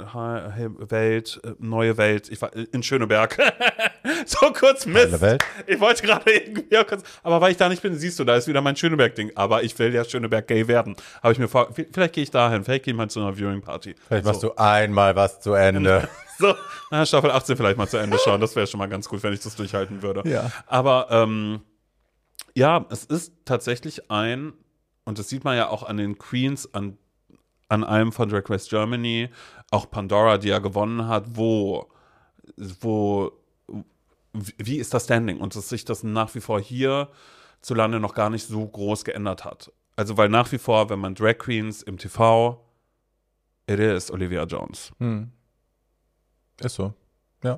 Speaker 2: äh, Welt, äh, neue Welt, ich war in Schöneberg. So kurz Mist.
Speaker 1: Heile Welt.
Speaker 2: Ich wollte gerade irgendwie auch kurz, aber weil ich da nicht bin, siehst du, da ist wieder mein Schöneberg-Ding. Aber ich will ja Schöneberg gay werden. Habe ich mir vor, vielleicht gehe ich dahin, vielleicht gehe ich mal zu einer Viewing-Party.
Speaker 1: Vielleicht machst
Speaker 2: so.
Speaker 1: du einmal was zu Ende.
Speaker 2: So, na, Staffel achtzehn vielleicht mal zu Ende schauen. Das wäre schon mal ganz gut, wenn ich das durchhalten würde.
Speaker 1: Ja.
Speaker 2: Aber ähm, ja, es ist tatsächlich ein, und das sieht man ja auch an den Queens, an, an einem von Drag Race Germany, auch Pandora, die ja gewonnen hat, wo, wo wie ist das Standing und dass sich das nach wie vor hierzulande noch gar nicht so groß geändert hat. Also weil nach wie vor, wenn man Drag Queens im T V, it is Olivia Jones.
Speaker 1: Hm. Ist so. Ja.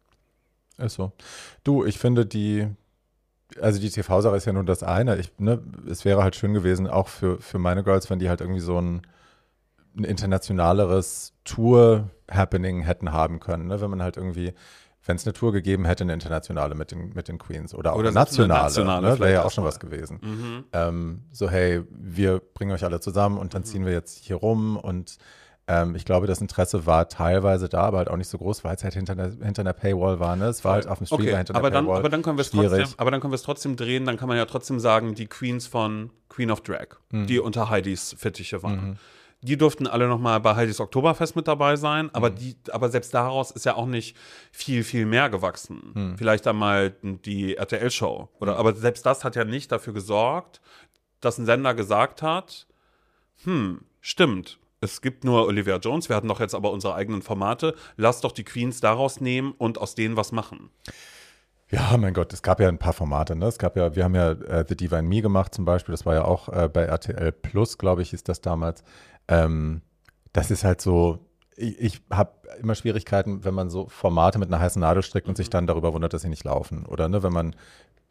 Speaker 1: Ist so. Du, ich finde die, also die T V-Sache ist ja nur das eine. Ich, ne, es wäre halt schön gewesen, auch für, für meine Girls, wenn die halt irgendwie so ein, ein internationaleres Tour-Happening hätten haben können. Ne? Wenn man halt irgendwie, wenn es eine Tour gegeben hätte, eine internationale mit den, mit den Queens oder auch
Speaker 2: Oder
Speaker 1: eine
Speaker 2: selbst eine
Speaker 1: nationale,
Speaker 2: nationale
Speaker 1: ne? Wäre
Speaker 2: vielleicht
Speaker 1: ja auch
Speaker 2: auch
Speaker 1: schon
Speaker 2: mal.
Speaker 1: was gewesen.
Speaker 2: Mhm.
Speaker 1: Ähm, so, hey, wir bringen euch alle zusammen und dann ziehen wir jetzt hier rum und Ähm, ich glaube, das Interesse war teilweise da, aber halt auch nicht so groß, weil es halt hinter, der, hinter einer Paywall war. Ne? Es war halt auf dem Stream
Speaker 2: okay,
Speaker 1: hinter einer
Speaker 2: aber dann,
Speaker 1: Paywall.
Speaker 2: aber dann können wir es trotzdem, aber dann können wir es trotzdem drehen. Dann kann man ja trotzdem sagen, die Queens von Queen of Drag, mhm. die unter Heidis Fittiche waren. Mhm. Die durften alle noch mal bei Heidis Oktoberfest mit dabei sein, aber, mhm. die, aber selbst daraus ist ja auch nicht viel, viel mehr gewachsen. Mhm. Vielleicht einmal die R T L-Show. Oder, aber selbst das hat ja nicht dafür gesorgt, dass ein Sender gesagt hat, hm, stimmt, es gibt nur Olivia Jones, wir hatten doch jetzt aber unsere eigenen Formate, lass doch die Queens daraus nehmen und aus denen was machen.
Speaker 1: Ja, mein Gott, es gab ja ein paar Formate, ne? Es gab ja, wir haben ja äh, The Diva and Me gemacht zum Beispiel, das war ja auch äh, bei R T L Plus, glaube ich, ist das damals. Ähm, das ist halt so, ich, ich habe immer Schwierigkeiten, wenn man so Formate mit einer heißen Nadel strickt und sich dann darüber wundert, dass sie nicht laufen. Oder ne, wenn man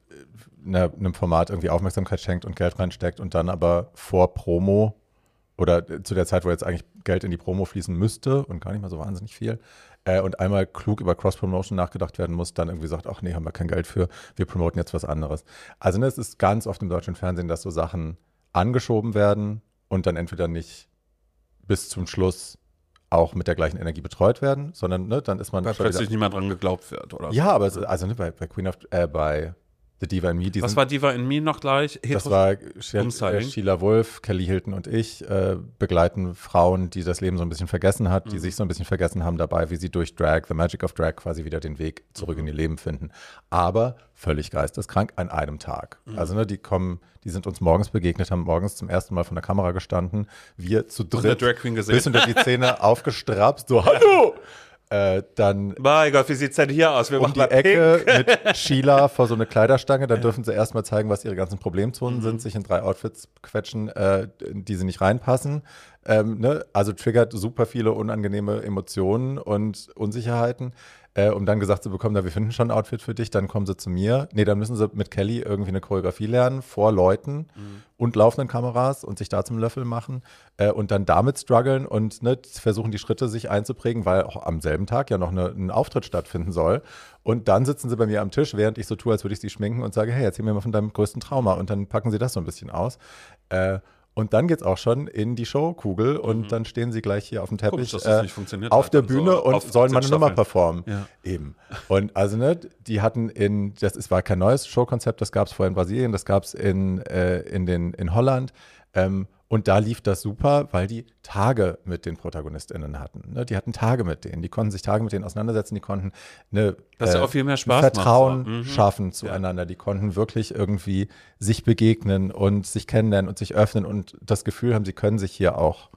Speaker 1: Ne, einem Format irgendwie Aufmerksamkeit schenkt und Geld reinsteckt und dann aber vor Promo oder zu der Zeit, wo jetzt eigentlich Geld in die Promo fließen müsste und gar nicht mal so wahnsinnig viel äh, und einmal klug über Cross-Promotion nachgedacht werden muss, dann irgendwie sagt, ach nee, haben wir kein Geld für, wir promoten jetzt was anderes. Also ne, es ist ganz oft im deutschen Fernsehen, dass so Sachen angeschoben werden und dann entweder nicht bis zum Schluss auch mit der gleichen Energie betreut werden, sondern ne, dann ist man
Speaker 2: weil plötzlich niemand dran geglaubt wird, oder?
Speaker 1: Ja, aber es, also ne, bei, bei Queen of, äh, bei The Diva and Me. Die
Speaker 2: Was
Speaker 1: sind,
Speaker 2: war Diva and Me noch gleich?
Speaker 1: Das war Sheila, Sheila Wolf, Kelly Hilton und ich äh, begleiten Frauen, die das Leben so ein bisschen vergessen hat, mhm. die sich so ein bisschen vergessen haben dabei, wie sie durch Drag, The Magic of Drag, quasi wieder den Weg zurück mhm. in ihr Leben finden. Aber völlig geisteskrank an einem Tag. Mhm. Also ne, die kommen, die sind uns morgens begegnet, haben morgens zum ersten Mal vor der Kamera gestanden. Wir zu dritt,
Speaker 2: Drag Queen gesehen.
Speaker 1: bis unter die Zähne aufgestrapst, so hallo! Äh, dann
Speaker 2: mein Gott, wie sieht's denn hier aus? Wir
Speaker 1: um die Ecke mit Sheila vor so eine Kleiderstange, dann ja. dürfen sie erstmal zeigen, was ihre ganzen Problemzonen mhm. sind, sich in drei Outfits quetschen, äh, in die sie nicht reinpassen. Ähm, ne? Also triggert super viele unangenehme Emotionen und Unsicherheiten. Äh, um dann gesagt zu bekommen, na, wir finden schon ein Outfit für dich, dann kommen sie zu mir. Nee, dann müssen sie mit Kelly irgendwie eine Choreografie lernen, vor Leuten mhm. und laufenden Kameras und sich da zum Löffel machen äh, und dann damit strugglen und ne, versuchen, die Schritte sich einzuprägen, weil auch am selben Tag ja noch eine, ein Auftritt stattfinden soll. Und dann sitzen sie bei mir am Tisch, während ich so tue, als würde ich sie schminken und sage, hey, erzähl mir mal von deinem größten Trauma. Und dann packen sie das so ein bisschen aus. Äh, Und dann geht's auch schon in die Showkugel und mhm. dann stehen sie gleich hier auf dem Teppich
Speaker 2: Komisch, dass das nicht
Speaker 1: äh, auf der Bühne
Speaker 2: so
Speaker 1: und
Speaker 2: auf
Speaker 1: sollen mal eine Nummer performen.
Speaker 2: Ja.
Speaker 1: Eben. Und also ne, die hatten in, das ist, war kein neues Showkonzept, das gab es vorher in Brasilien, das gab es in, äh, in, den, in Holland. Ähm, und da lief das super, weil die Tage mit den ProtagonistInnen hatten. Ne? Die hatten Tage mit denen, die konnten sich Tage mit denen auseinandersetzen, die konnten eine,
Speaker 2: das ja auch viel mehr Spaß
Speaker 1: Vertrauen
Speaker 2: macht, so. mhm.
Speaker 1: schaffen zueinander. Ja. Die konnten wirklich irgendwie sich begegnen und sich kennenlernen und sich öffnen und das Gefühl haben, sie können sich hier auch,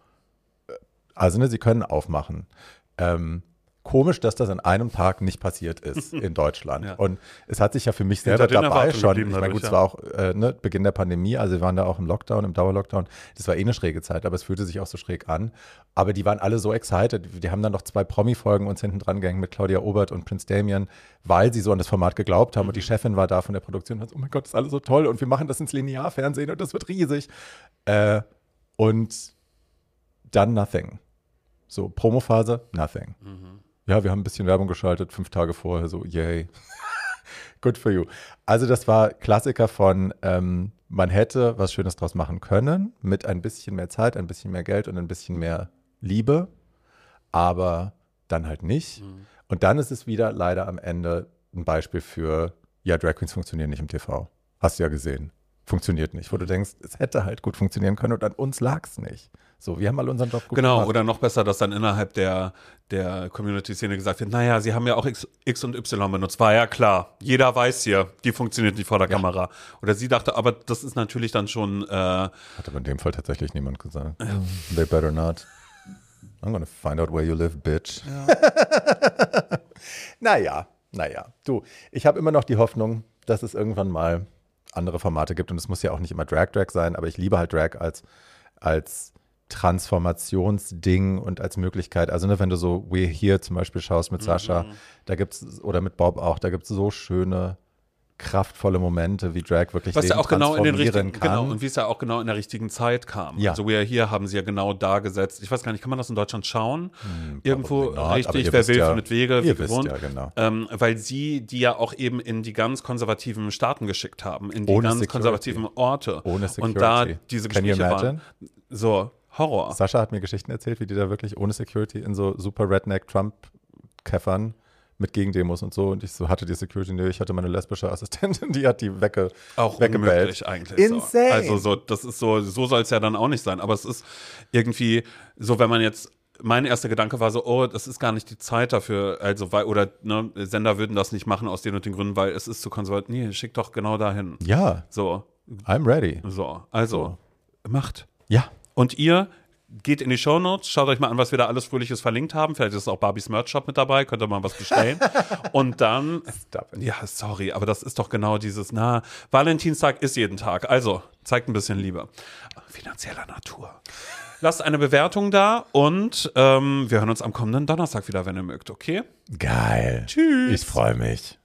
Speaker 1: also ne, sie können aufmachen. Ähm, Komisch, dass das an einem Tag nicht passiert ist in Deutschland. Ja. Und es hat sich ja für mich selber dabei schon, ich meine, gut, es war auch äh, ne, Beginn der Pandemie, also wir waren da auch im Lockdown, im Dauerlockdown. Das war eh eine schräge Zeit, aber es fühlte sich auch so schräg an. Aber die waren alle so excited. Die haben dann noch zwei Promi-Folgen uns hinten dran gehängt mit Claudia Obert und Prince Damien, weil sie so an das Format geglaubt haben. Mhm. Und die Chefin war da von der Produktion und hat, oh mein Gott, das ist alles so toll und wir machen das ins Linearfernsehen und das wird riesig. Äh, und dann nothing. So, Promophase, nothing. Mhm. Ja, wir haben ein bisschen Werbung geschaltet, fünf Tage vorher, so, yay. Good for you. Also das war Klassiker von, ähm, man hätte was Schönes draus machen können, mit ein bisschen mehr Zeit, ein bisschen mehr Geld und ein bisschen mehr Liebe, aber dann halt nicht. Mhm. Und dann ist es wieder leider am Ende ein Beispiel für, ja, Drag Queens funktionieren nicht im T V. Hast du ja gesehen. Funktioniert nicht. Wo du denkst, es hätte halt gut funktionieren können und an uns lag es nicht. So, wir haben mal unseren Job gut
Speaker 2: genau,
Speaker 1: gemacht.
Speaker 2: Oder noch besser, dass dann innerhalb der, der Community-Szene gesagt wird, naja, sie haben ja auch X, X und Y benutzt. War ja klar, jeder weiß hier, die funktioniert nicht vor der ja. Kamera. Oder sie dachte, aber das ist natürlich dann schon äh,
Speaker 1: hat aber in dem Fall tatsächlich niemand gesagt. Ja. They better not. I'm gonna find out where you live, bitch. Ja. naja, naja. Du, ich habe immer noch die Hoffnung, dass es irgendwann mal andere Formate gibt und es muss ja auch nicht immer Drag-Drag sein, aber ich liebe halt Drag als, als Transformationsding und als Möglichkeit, also ne, wenn du so We're Here zum Beispiel schaust mit Sascha, mhm. da gibt's, oder mit Bob auch, da gibt es so schöne, kraftvolle Momente, wie Drag wirklich
Speaker 2: Was
Speaker 1: Leben
Speaker 2: ja auch genau in den richtigen,
Speaker 1: kann.
Speaker 2: Genau, und wie es ja auch genau in der richtigen Zeit kam.
Speaker 1: Ja.
Speaker 2: Also We're Here haben sie ja genau da gesetzt. Ich weiß gar nicht, kann man das in Deutschland schauen?
Speaker 1: Hm,
Speaker 2: Irgendwo
Speaker 1: not,
Speaker 2: richtig, wer will,
Speaker 1: ja,
Speaker 2: findet Wege,
Speaker 1: ihr
Speaker 2: wie
Speaker 1: wisst
Speaker 2: gewohnt.
Speaker 1: Ja, genau.
Speaker 2: Ähm, weil sie die ja auch eben in die ganz konservativen Staaten geschickt haben, in die
Speaker 1: Ohne
Speaker 2: ganz
Speaker 1: Security.
Speaker 2: konservativen Orte.
Speaker 1: Ohne Security.
Speaker 2: Und da diese
Speaker 1: Can you
Speaker 2: Gespräche
Speaker 1: imagine?
Speaker 2: waren so, Horror.
Speaker 1: Sascha hat mir Geschichten erzählt, wie die da wirklich ohne Security in so super Redneck-Trump-Käffern mit Gegendemos und so. Und ich so hatte die Security, nee, ich hatte meine lesbische Assistentin, die hat die wegge
Speaker 2: auch
Speaker 1: weggebellt.
Speaker 2: Unmöglich eigentlich.
Speaker 1: Insane.
Speaker 2: So. Also so, das ist so, so soll es ja dann auch nicht sein. Aber es ist irgendwie so, wenn man jetzt, mein erster Gedanke war so, oh, das ist gar nicht die Zeit dafür, also weil, oder ne, Sender würden das nicht machen aus den und den Gründen, weil es ist zu konservativ. Nee, schick doch genau dahin.
Speaker 1: Ja.
Speaker 2: So.
Speaker 1: I'm ready.
Speaker 2: So, also, so. Macht.
Speaker 1: Ja.
Speaker 2: Und ihr geht in die Shownotes, schaut euch mal an, was wir da alles Fröhliches verlinkt haben. Vielleicht ist auch Barbies Merch-Shop mit dabei, könnt ihr mal was bestellen. Und dann, ja, sorry, aber das ist doch genau dieses, na, Valentinstag ist jeden Tag. Also, zeigt ein bisschen Liebe. Finanzieller Natur. Lasst eine Bewertung da und ähm, wir hören uns am kommenden Donnerstag wieder, wenn ihr mögt, okay?
Speaker 1: Geil.
Speaker 2: Tschüss.
Speaker 1: Ich freue mich.